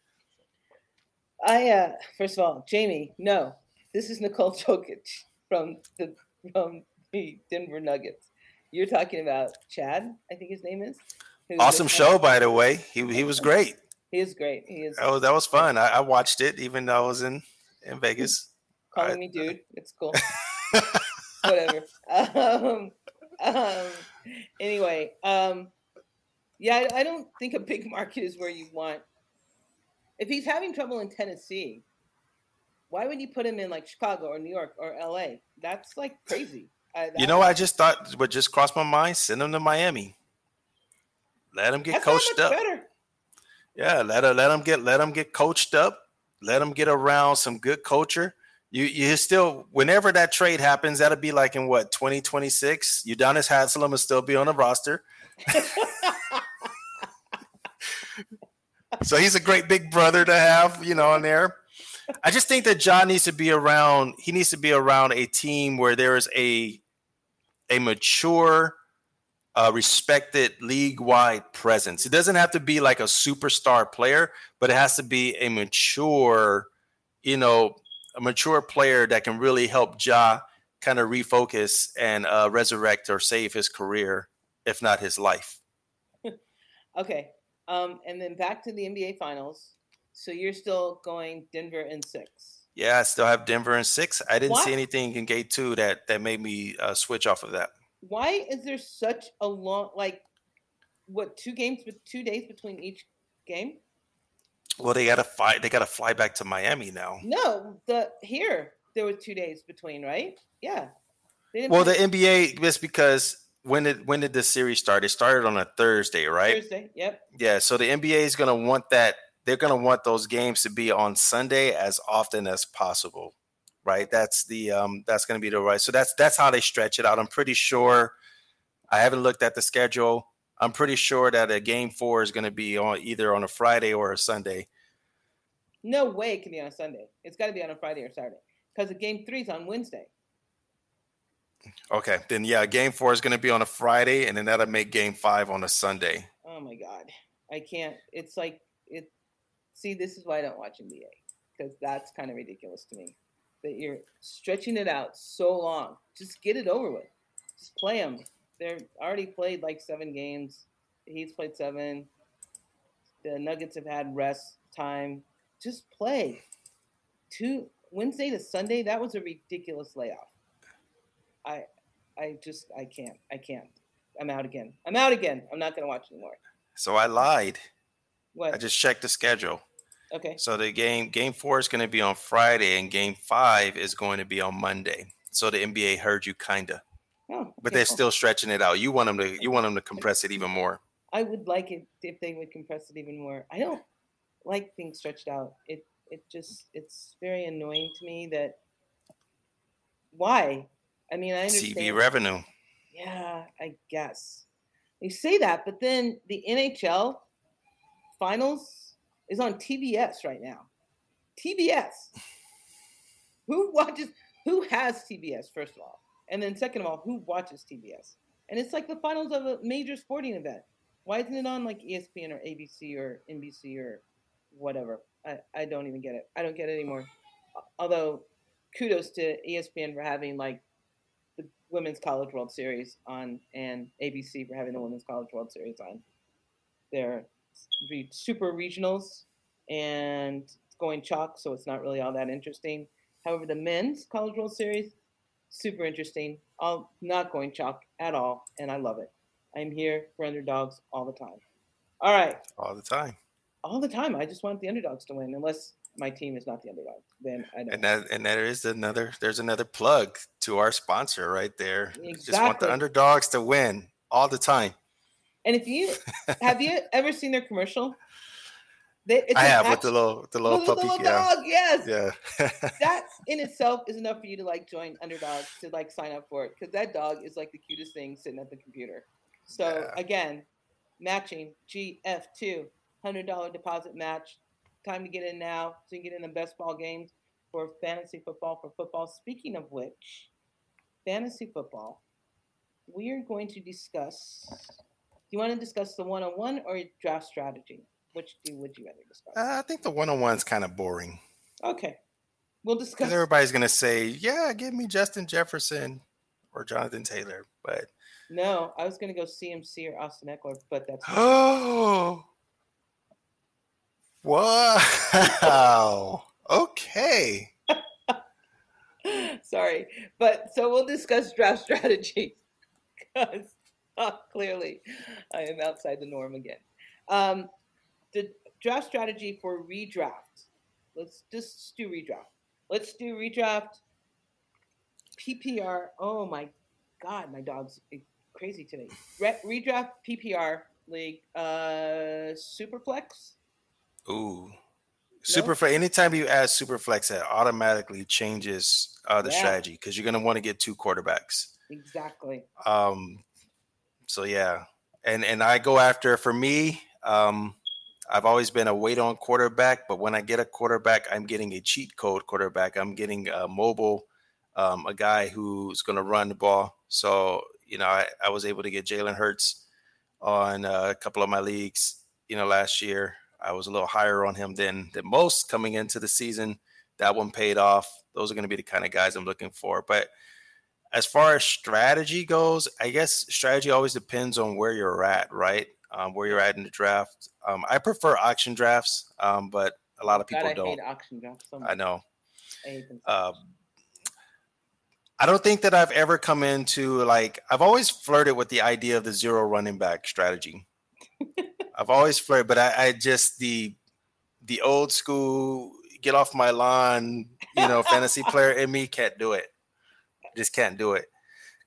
First of all, Jamie, no, this is Nikola Jokic from the Denver Nuggets. You're talking about Chad, I think his name is. Awesome show, by the way. He was great. He is great. He is. Oh, that was fun. I watched it, even though I was in Vegas. Calling me dude, it's cool. Whatever. Anyway, yeah, I don't think a big market is where you want. If he's having trouble in Tennessee, why would you put him in like Chicago or New York or LA? That's like crazy. I just thought what just crossed my mind, send him to Miami. Let him get coached up. Better. Yeah, let him get coached up. Let him get around some good culture. You still, whenever that trade happens, that'll be like in 2026. Udonis Haslem will still be on the roster. So he's a great big brother to have, on there. I just think that John needs to be around. He needs to be around a team where there is a mature, respected league-wide presence. It doesn't have to be like a superstar player, but it has to be a mature, a mature player that can really help Ja kind of refocus and resurrect or save his career, if not his life. Okay. And then back to the NBA Finals. So you're still going Denver in 6. Yeah, I still have Denver in 6. I didn't see anything in Game 2 that made me switch off of that. Why is there such a long, 2 days between each game? Well, they got to fly back to Miami now. No, there were 2 days between, right? Yeah. Well, the NBA, just because when did this series start? It started on a Thursday, right? Thursday. Yep. Yeah. So the NBA is going to want that. They're going to want those games to be on Sunday as often as possible, right? That's going to be the right. So that's how they stretch it out. I'm pretty sure. I haven't looked at the schedule. I'm pretty sure that a game 4 is going to be on either on a Friday or a Sunday. No way it can be on a Sunday. It's got to be on a Friday or Saturday because the game 3 is on Wednesday. Okay, then yeah, game 4 is going to be on a Friday, and then that'll make game 5 on a Sunday. Oh my God, I can't. It's like it. See, this is why I don't watch NBA because that's kind of ridiculous to me that you're stretching it out so long. Just get it over with. Just play them. They're already played like 7 games. He's played 7. The Nuggets have had rest time. Just play. Wednesday to Sunday, that was a ridiculous layoff. I can't. I'm out again. I'm not going to watch anymore. So I lied. What? I just checked the schedule. Okay. So the game 4 is going to be on Friday, and game 5 is going to be on Monday. So the NBA heard you kinda. Oh, but they're still stretching it out. You want them to compress it even more. I would like it if they would compress it even more. I don't like things stretched out. It's very annoying to me that why? I mean, I understand TV revenue. Yeah, I guess. You say that, but then the NHL finals is on TBS right now. TBS. Who has TBS, first of all? And then second of all, who watches TBS? And it's like the finals of a major sporting event. Why isn't it on like ESPN or ABC or NBC or whatever? I don't even get it. I don't get it anymore. Although kudos to ESPN for having like the Women's College World Series on and ABC for having the Women's College World Series on. They're super regionals and it's going chalk, so it's not really all that interesting. However, the Men's College World Series, super interesting. Not going chalk at all, and I love it. I'm here for underdogs all the time. All right. All the time. All the time. I just want the underdogs to win, unless my team is not the underdog. Then I don't. And there's another plug to our sponsor right there. Exactly. Just want the underdogs to win all the time. And have you ever seen their commercial? I have with the little puppy. Little dog, yes. Yeah. That in itself is enough for you to like join underdogs to like sign up for it because that dog is like the cutest thing sitting at the computer. So again, matching GF2 $100 deposit match. Time to get in now so you can get in the best ball games for fantasy football. For football, speaking of which, fantasy football, we are going to discuss. Do you want to discuss the 101 or draft strategy? Which would you rather discuss? I think the 101 is kind of boring. Okay. We'll discuss. Because everybody's going to say, yeah, give me Justin Jefferson or Jonathan Taylor. But no, I was going to go CMC or Austin Eckler, but that's. Oh. Wow. Okay. Sorry. But so we'll discuss draft strategy because clearly I am outside the norm again. The draft strategy for redraft. Let's just do redraft. Let's do redraft. PPR. Oh my God, my dog's crazy today. Redraft PPR league. Superflex. Ooh. Superflex. Anytime you add Superflex, it automatically changes the strategy because you're going to want to get 2 quarterbacks. Exactly. So yeah, and I go after, for me, I've always been a wait on quarterback, but when I get a quarterback, I'm getting a cheat code quarterback. I'm getting a mobile, a guy who's going to run the ball. So, I was able to get Jalen Hurts on a couple of my leagues, last year. I was a little higher on him than most coming into the season. That one paid off. Those are going to be the kind of guys I'm looking for. But as far as strategy goes, I guess strategy always depends on where you're at, right? Where you're at in the draft. I prefer auction drafts, but a lot of people don't. I hate auction drafts so much. I know. I hate them so I don't think that I've ever come into I've always flirted with the idea of the 0 running back strategy. I've always flirted, but I just the old school get off my lawn, fantasy player in me can't do it. Just can't do it.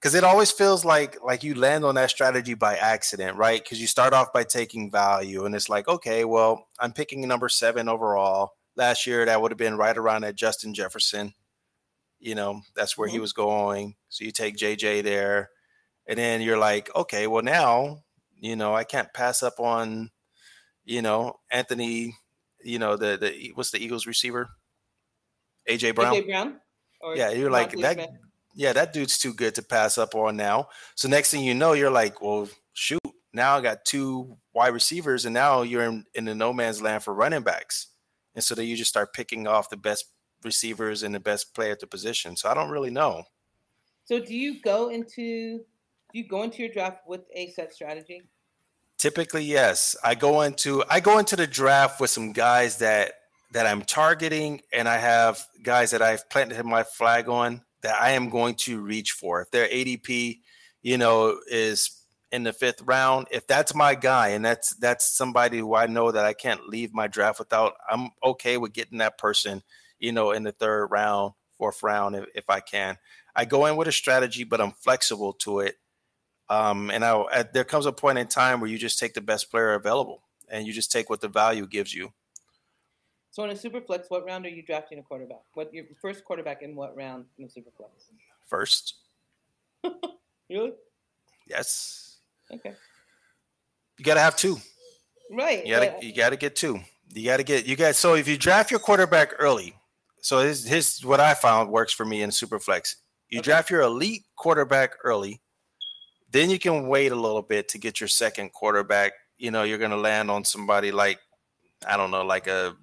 because it always feels like you land on that strategy by accident, right? Because you start off by taking value, and it's like, okay, well, I'm picking number 7 overall. Last year, that would have been right around at Justin Jefferson. That's where he was going. So you take JJ there, and then you're like, okay, well now, I can't pass up on, Anthony. The what's the Eagles receiver? AJ Brown. AJ Brown or Yeah, you're like Devontae that. Smith. Yeah, that dude's too good to pass up on now. So next thing you know, you're like, well, shoot, now I got 2 wide receivers, and now you're in the no man's land for running backs. And so then you just start picking off the best receivers and the best player at the position. So I don't really know. So do you go into your draft with a set strategy? Typically, yes. I go into the draft with some guys that I'm targeting, and I have guys that I've planted my flag on that I am going to reach for. If their ADP, is in the 5th round, if that's my guy and that's somebody who I know that I can't leave my draft without, I'm okay with getting that person, in the 3rd round, 4th round if I can. I go in with a strategy, but I'm flexible to it. There comes a point in time where you just take the best player available, and you just take what the value gives you. So in a super flex, what round are you drafting a quarterback? What your first quarterback in what round in a super flex? First. Really? Yes. Okay. You got to have 2. Right. You got to get 2. So if you draft your quarterback early, so here's what I found works for me in super flex. You draft your elite quarterback early, then you can wait a little bit to get your second quarterback. You're going to land on somebody like, I don't know, like a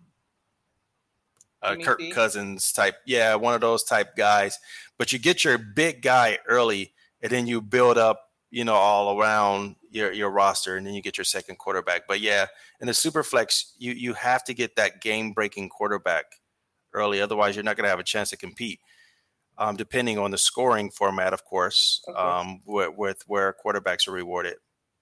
Kirk Cousins type. Yeah, one of those type guys. But you get your big guy early, and then you build up, all around your roster, and then you get your second quarterback. But yeah, in the super flex, you have to get that game-breaking quarterback early. Otherwise, you're not going to have a chance to compete. Depending on the scoring format, of course, with where quarterbacks are rewarded.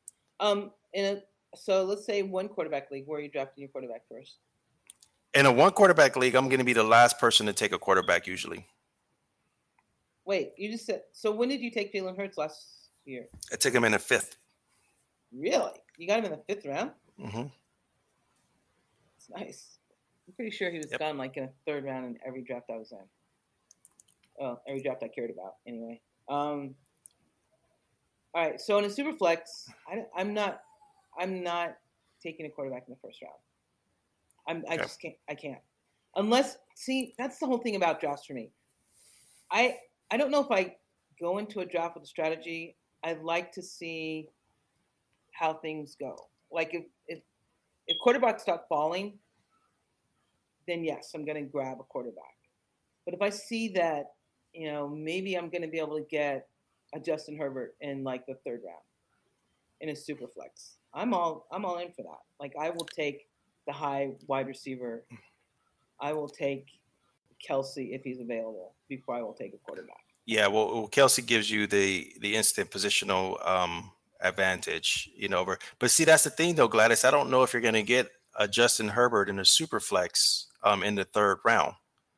So let's say one quarterback league, where are you drafting your quarterback first? In a 1 quarterback league, I'm going to be the last person to take a quarterback usually. Wait, you just said, so when did you take Jalen Hurts last year? I took him in the 5th. Really? You got him in the 5th round? Mm-hmm. It's nice. I'm pretty sure he was gone like in a 3rd round in every draft I was in. Well, every draft I cared about, anyway. All right. So in a super flex, I'm not taking a quarterback in the 1st round. I just can't. I can't. Unless, see, that's the whole thing about drafts for me. I don't know if I go into a draft with a strategy. I'd like to see how things go. Like if quarterbacks start falling, then yes, I'm going to grab a quarterback. But if I see that, maybe I'm going to be able to get a Justin Herbert in like the 3rd round in a super flex, I'm all in for that. Like I will take the high wide receiver. I will take Kelsey if he's available before I will take a quarterback. Yeah, well Kelsey gives you the instant positional advantage, but see, that's the thing though, Gladys. I don't know if you're going to get a Justin Herbert in a super flex in the 3rd round.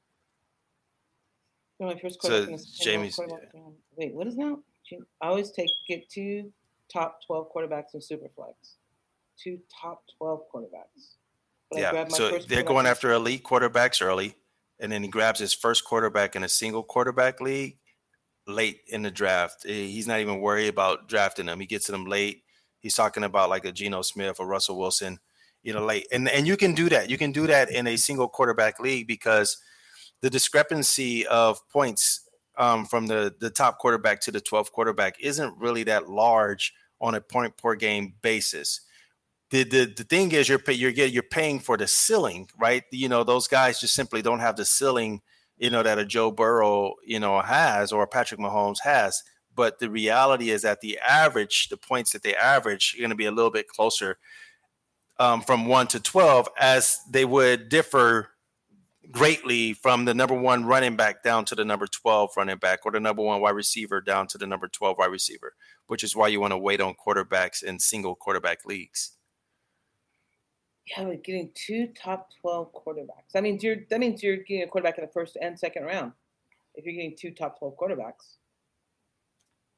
My first quarterback. So Jamie's. Wait, what is that? I always get 2 top 12 quarterbacks in super flex. 2 top 12 quarterbacks. But so they're going after elite quarterbacks early, and then he grabs his first quarterback in a single quarterback league late in the draft. He's not even worried about drafting them. He gets them late. He's talking about like a Geno Smith or Russell Wilson, late. And you can do that. You can do that in a single quarterback league because the discrepancy of points from the top quarterback to the 12th quarterback isn't really that large on a point per game basis. The thing is you're paying for the ceiling, right? Those guys just simply don't have the ceiling, that a Joe Burrow, has, or Patrick Mahomes has. But the reality is that the points that they average are going to be a little bit closer from 1 to 12, as they would differ greatly from the number 1 running back down to the number 12 running back, or the number 1 wide receiver down to the number 12 wide receiver, which is why you want to wait on quarterbacks in single quarterback leagues. Yeah, we're getting 2 top 12 quarterbacks. That means you're getting a quarterback in the 1st and 2nd round. If you're getting 2 top 12 quarterbacks.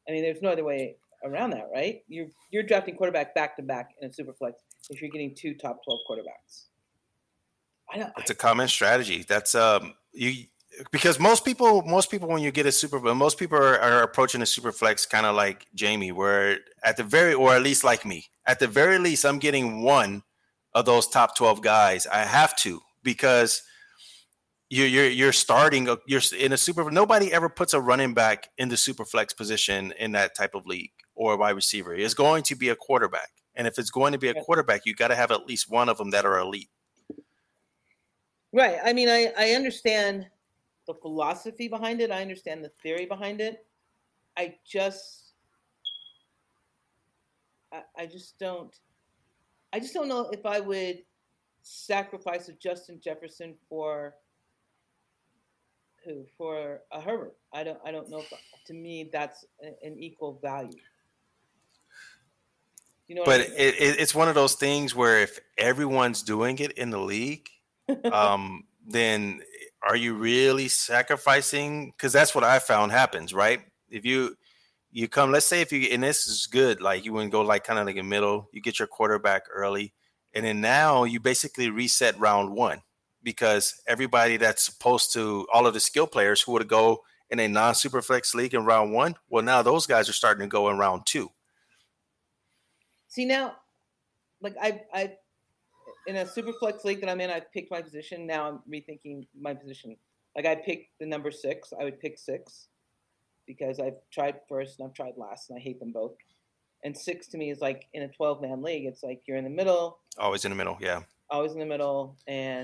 I mean, there's no other way around that, right? You're drafting quarterback back to back in a super flex if you're getting 2 top 12 quarterbacks. It's a common strategy. That's you because most people when you get a super, but most people are approaching a super flex kind of like Jamie, where at the very, or at least like me, at the very least, I'm getting one of those top 12 guys. I have to, because you're starting, you're in a super. Nobody ever puts a running back in the super flex position in that type of league, or a wide receiver. It's going to be a quarterback, and if it's going to be a quarterback, you got to have at least one of them that are elite. Right. I mean, I understand the philosophy behind it. I understand the theory behind it. I just don't know if I would sacrifice a Justin Jefferson for a Herbert. I don't know if, to me, that's an equal value. You know what but I mean? It's one of those things where if everyone's doing it in the league, then are you really sacrificing? Because that's what I found happens, right? If you come, let's say if you, and this is good, like you wouldn't go like kind of like a middle, you get your quarterback early, and then now you basically reset round one, because everybody that's supposed to, all of the skill players who would go in a non-super flex league in round one, well, now those guys are starting to go in round two. See, now, like I in a super flex league that I'm in, I've picked my position. Now I'm rethinking my position. Like I picked the number 6. I would pick 6 because I've tried first and I've tried last, and I hate them both. And 6 to me is like in a 12-man league. It's like you're in the middle. Always in the middle, yeah. Always in the middle.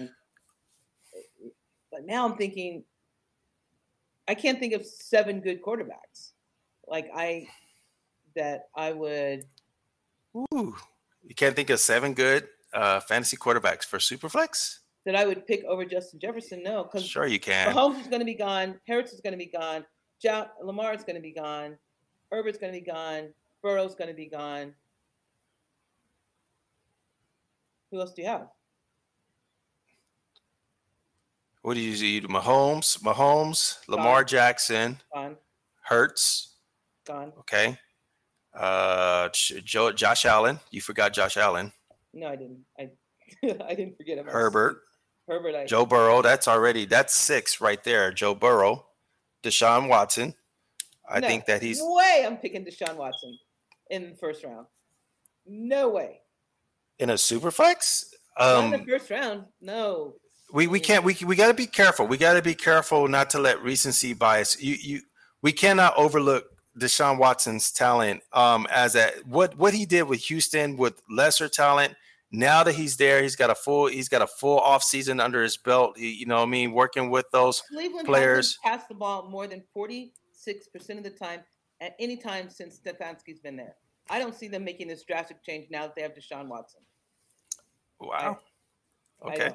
But now I'm thinking, I can't think of 7 good quarterbacks. Like I would. Ooh, you can't think of 7 good fantasy quarterbacks for Superflex? That I would pick over Justin Jefferson? No, because sure you can. Mahomes is going to be gone. Harris is going to be gone. Lamar is going to be gone. Herbert's going to be gone. Burrow's going to be gone. Who else do you have? What do you do? Mahomes, Lamar Jackson, gone. Hurts, gone. Okay. Josh Allen. You forgot Josh Allen. No, I didn't. I didn't forget him. Herbert. Joe Burrow. That's 6 right there. Joe Burrow. Deshaun Watson. I think that he's. No way I'm picking Deshaun Watson in the first round. No way. In a super flex? Not in the first round. No. We can't. We got to be careful. We got to be careful not to let recency bias. We cannot overlook Deshaun Watson's talent as what he did with Houston with lesser talent. Now that he's there, he's got a full off season under his belt. Working with those Cleveland players. Cleveland passed the ball more than 46% of the time at any time since Stefanski's been there. I don't see them making this drastic change now that they have Deshaun Watson. Wow. Okay.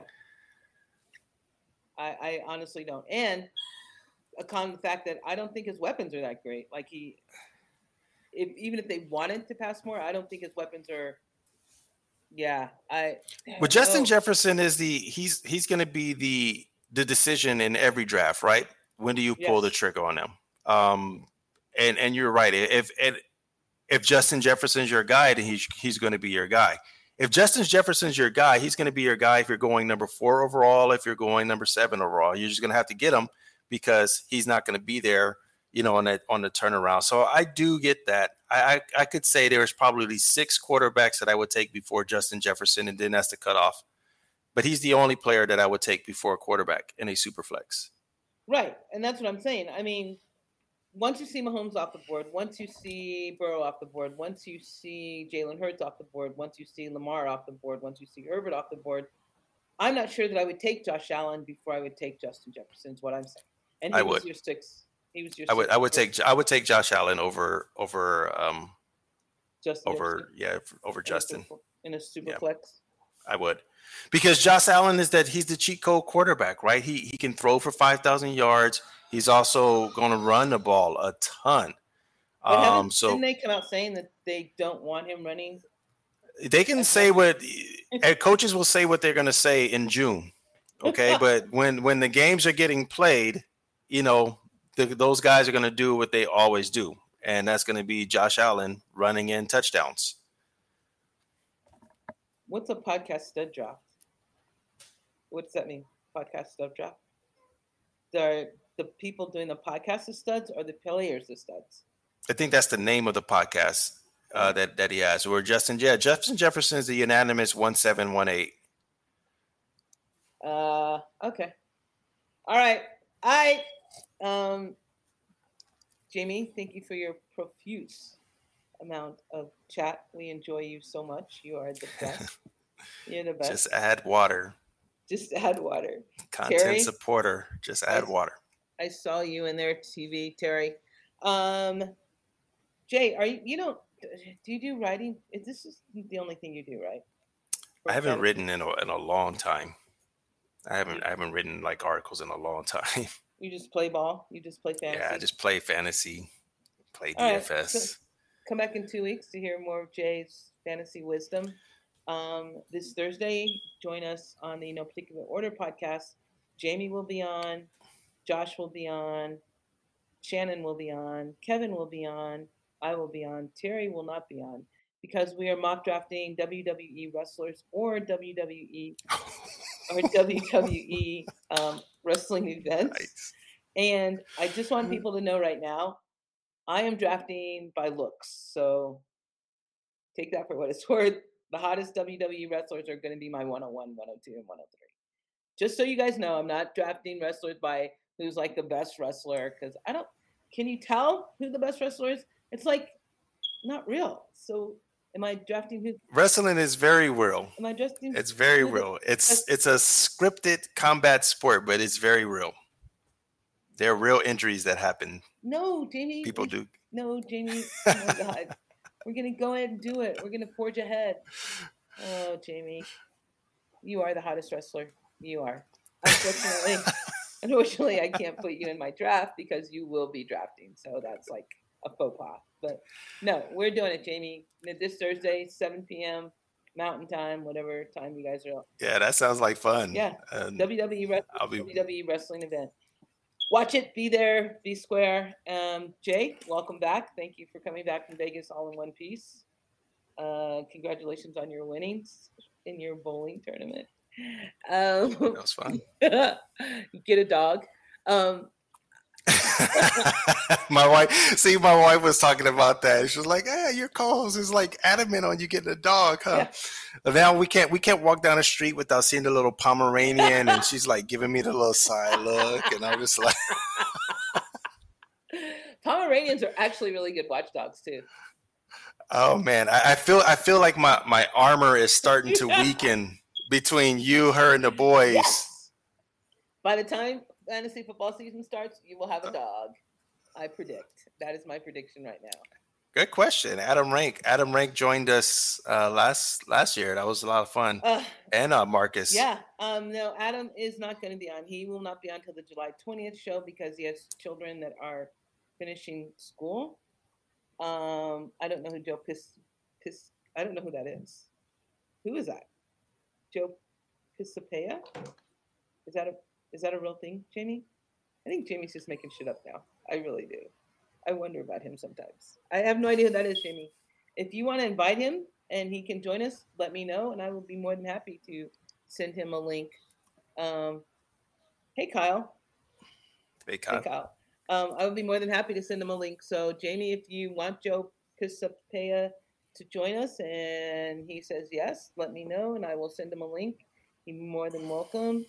I honestly don't. And upon the fact that I don't think his weapons are that great. Like even if they wanted to pass more, I don't think his weapons are. Yeah, But Justin Jefferson is he's going to be the decision in every draft, right? When do you pull the trigger on him? And you're right. If Justin Jefferson's your guy, then he's going to be your guy. If Justin Jefferson's your guy, he's going to be your guy if you're going number 4 overall, if you're going number 7 overall. You're just going to have to get him because he's not going to be there, on the turnaround. So I do get that. I could say there's probably 6 quarterbacks that I would take before Justin Jefferson, and then that's the cutoff. But he's the only player that I would take before a quarterback in a super flex. Right, and that's what I'm saying. I mean, once you see Mahomes off the board, once you see Burrow off the board, once you see Jalen Hurts off the board, once you see Lamar off the board, once you see Herbert off the board, I'm not sure that I would take Josh Allen before I would take Justin Jefferson. Is what I'm saying. And he was your 6. He was your. I would take Josh Allen over Justin in a super flex. I would, because Josh Allen he's the cheat code quarterback, right? He can throw for 5,000 yards. He's also going to run the ball a ton. Didn't they come out saying that they don't want him running? They can say what coaches will say what they're going to say in June, okay? But when the games are getting played, those guys are going to do what they always do. and that's going to be Josh Allen running in touchdowns. What's a podcast stud draft? What does that mean? Podcast stud draft? Are the people doing the podcast the studs or the players the studs? I think that's the name of the podcast that he has. Or Justin Jefferson is the unanimous 1718. Okay. All right. Jamie, thank you for your profuse amount of chat. We enjoy you so much. You are the best. You're the best. Just add water. Just add water. Content Terry, supporter. Just add water. I saw you in there, TV, Terry. Jay, are you don't do you do writing? This is the only thing you do, right? I haven't written in a long time. I haven't written like articles in a long time. You just play ball? You just play fantasy? Yeah, I just play fantasy, play DFS. Right, so come back in 2 weeks to hear more of Jay's fantasy wisdom. This Thursday, join us on the No Particular Order podcast. Jamie will be on, Josh will be on, Shannon will be on, Kevin will be on, I will be on, Terry will not be on, because we are mock drafting WWE wrestlers or WWE wrestling events. Nice. And I just want people to know right now, I am drafting by looks. So take that for what it's worth. The hottest WWE wrestlers are going to be my 101, 102, and 103. Just so you guys know, I'm not drafting wrestlers by who's like the best wrestler, because can you tell who the best wrestler is? It's like not real. So am I drafting who? Wrestling is very real. Am I drafting? It's very real. It's a scripted combat sport, but it's very real. There are real injuries that happen. No, Jamie. People do. No, Jamie. Oh my God. We're going to go ahead and do it. We're going to forge ahead. Oh, Jamie. You are the hottest wrestler. You are. Unfortunately, I can't put you in my draft because you will be drafting. So that's like a faux pas. But no, we're doing it, Jamie. This Thursday, 7 p.m. Mountain Time, whatever time you guys are up. Yeah, that sounds like fun. Yeah. WWE wrestling event. Watch it. Be there. Be square. Jay, welcome back. Thank you for coming back from Vegas all in one piece. Congratulations on your winnings in your bowling tournament. That was fun. Get a dog. My wife was talking about that. She was like, "Hey, your co-host is like adamant on you getting a dog, huh?" Yeah. Now we can't walk down the street without seeing the little Pomeranian, and she's like giving me the little side look, and I'm just like, Pomeranians are actually really good watchdogs too. Oh man, I feel like my armor is starting to weaken between you, her, and the boys. Yes. By the time fantasy football season starts, you will have a dog. I predict. That is my prediction right now. Good question. Adam Rank joined us last year. That was a lot of fun. And Marcus. Yeah. No, Adam is not going to be on. He will not be on till the July 20th show because he has children that are finishing school. I don't know who Joe I don't know who that is. Who is that? Joe Pisapia? Is that a real thing, Jamie? I think Jamie's just making shit up now. I really do. I wonder about him sometimes. I have no idea who that is, Jamie. If you want to invite him and he can join us, let me know, and I will be more than happy to send him a link. Hey, Kyle. Hey, Kyle. I would be more than happy to send him a link. So, Jamie, if you want Joe Pisapia to join us and he says yes, let me know, and I will send him a link. He'd be more than welcome.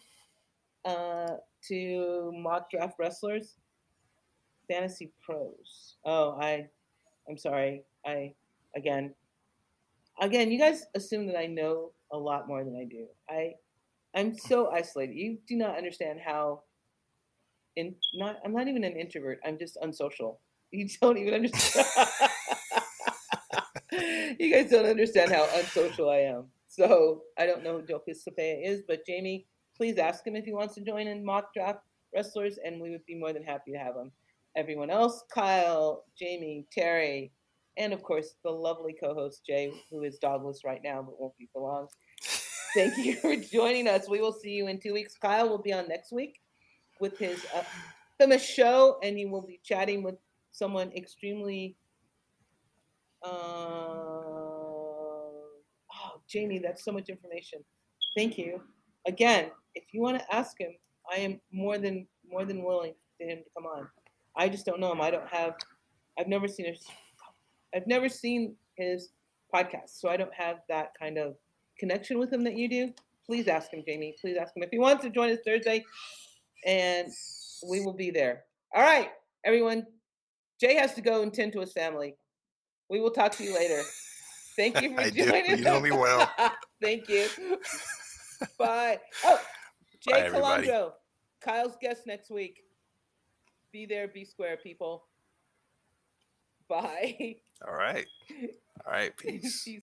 To mock draft wrestlers, fantasy pros. Oh, I'm sorry. Again, you guys assume that I know a lot more than I do. I'm so isolated. You do not understand how. I'm not even an introvert. I'm just unsocial. You don't even understand. You guys don't understand how unsocial I am. So I don't know who Joe Pisapia is, but Jamie, please ask him if he wants to join in mock draft wrestlers, and we would be more than happy to have him. Everyone else, Kyle, Jamie, Terry, and of course the lovely co-host Jay, who is dogless right now but won't be for long. Thank you for joining us. We will see you in 2 weeks. Kyle will be on next week with his famous show, and he will be chatting with someone extremely Oh, Jamie, that's so much information. Thank you. Again, if you want to ask him, I am more than willing for him to come on. I just don't know him. I've never seen his podcast, so I don't have that kind of connection with him that you do. Please ask him, Jamie. Please ask him if he wants to join us Thursday, and we will be there. All right, everyone. Jay has to go and tend to his family. We will talk to you later. Thank you for joining us. You know me well. Thank you. Bye. Oh, Jay Calandro, Kyle's guest next week. Be there, be square, people. Bye. All right. Peace.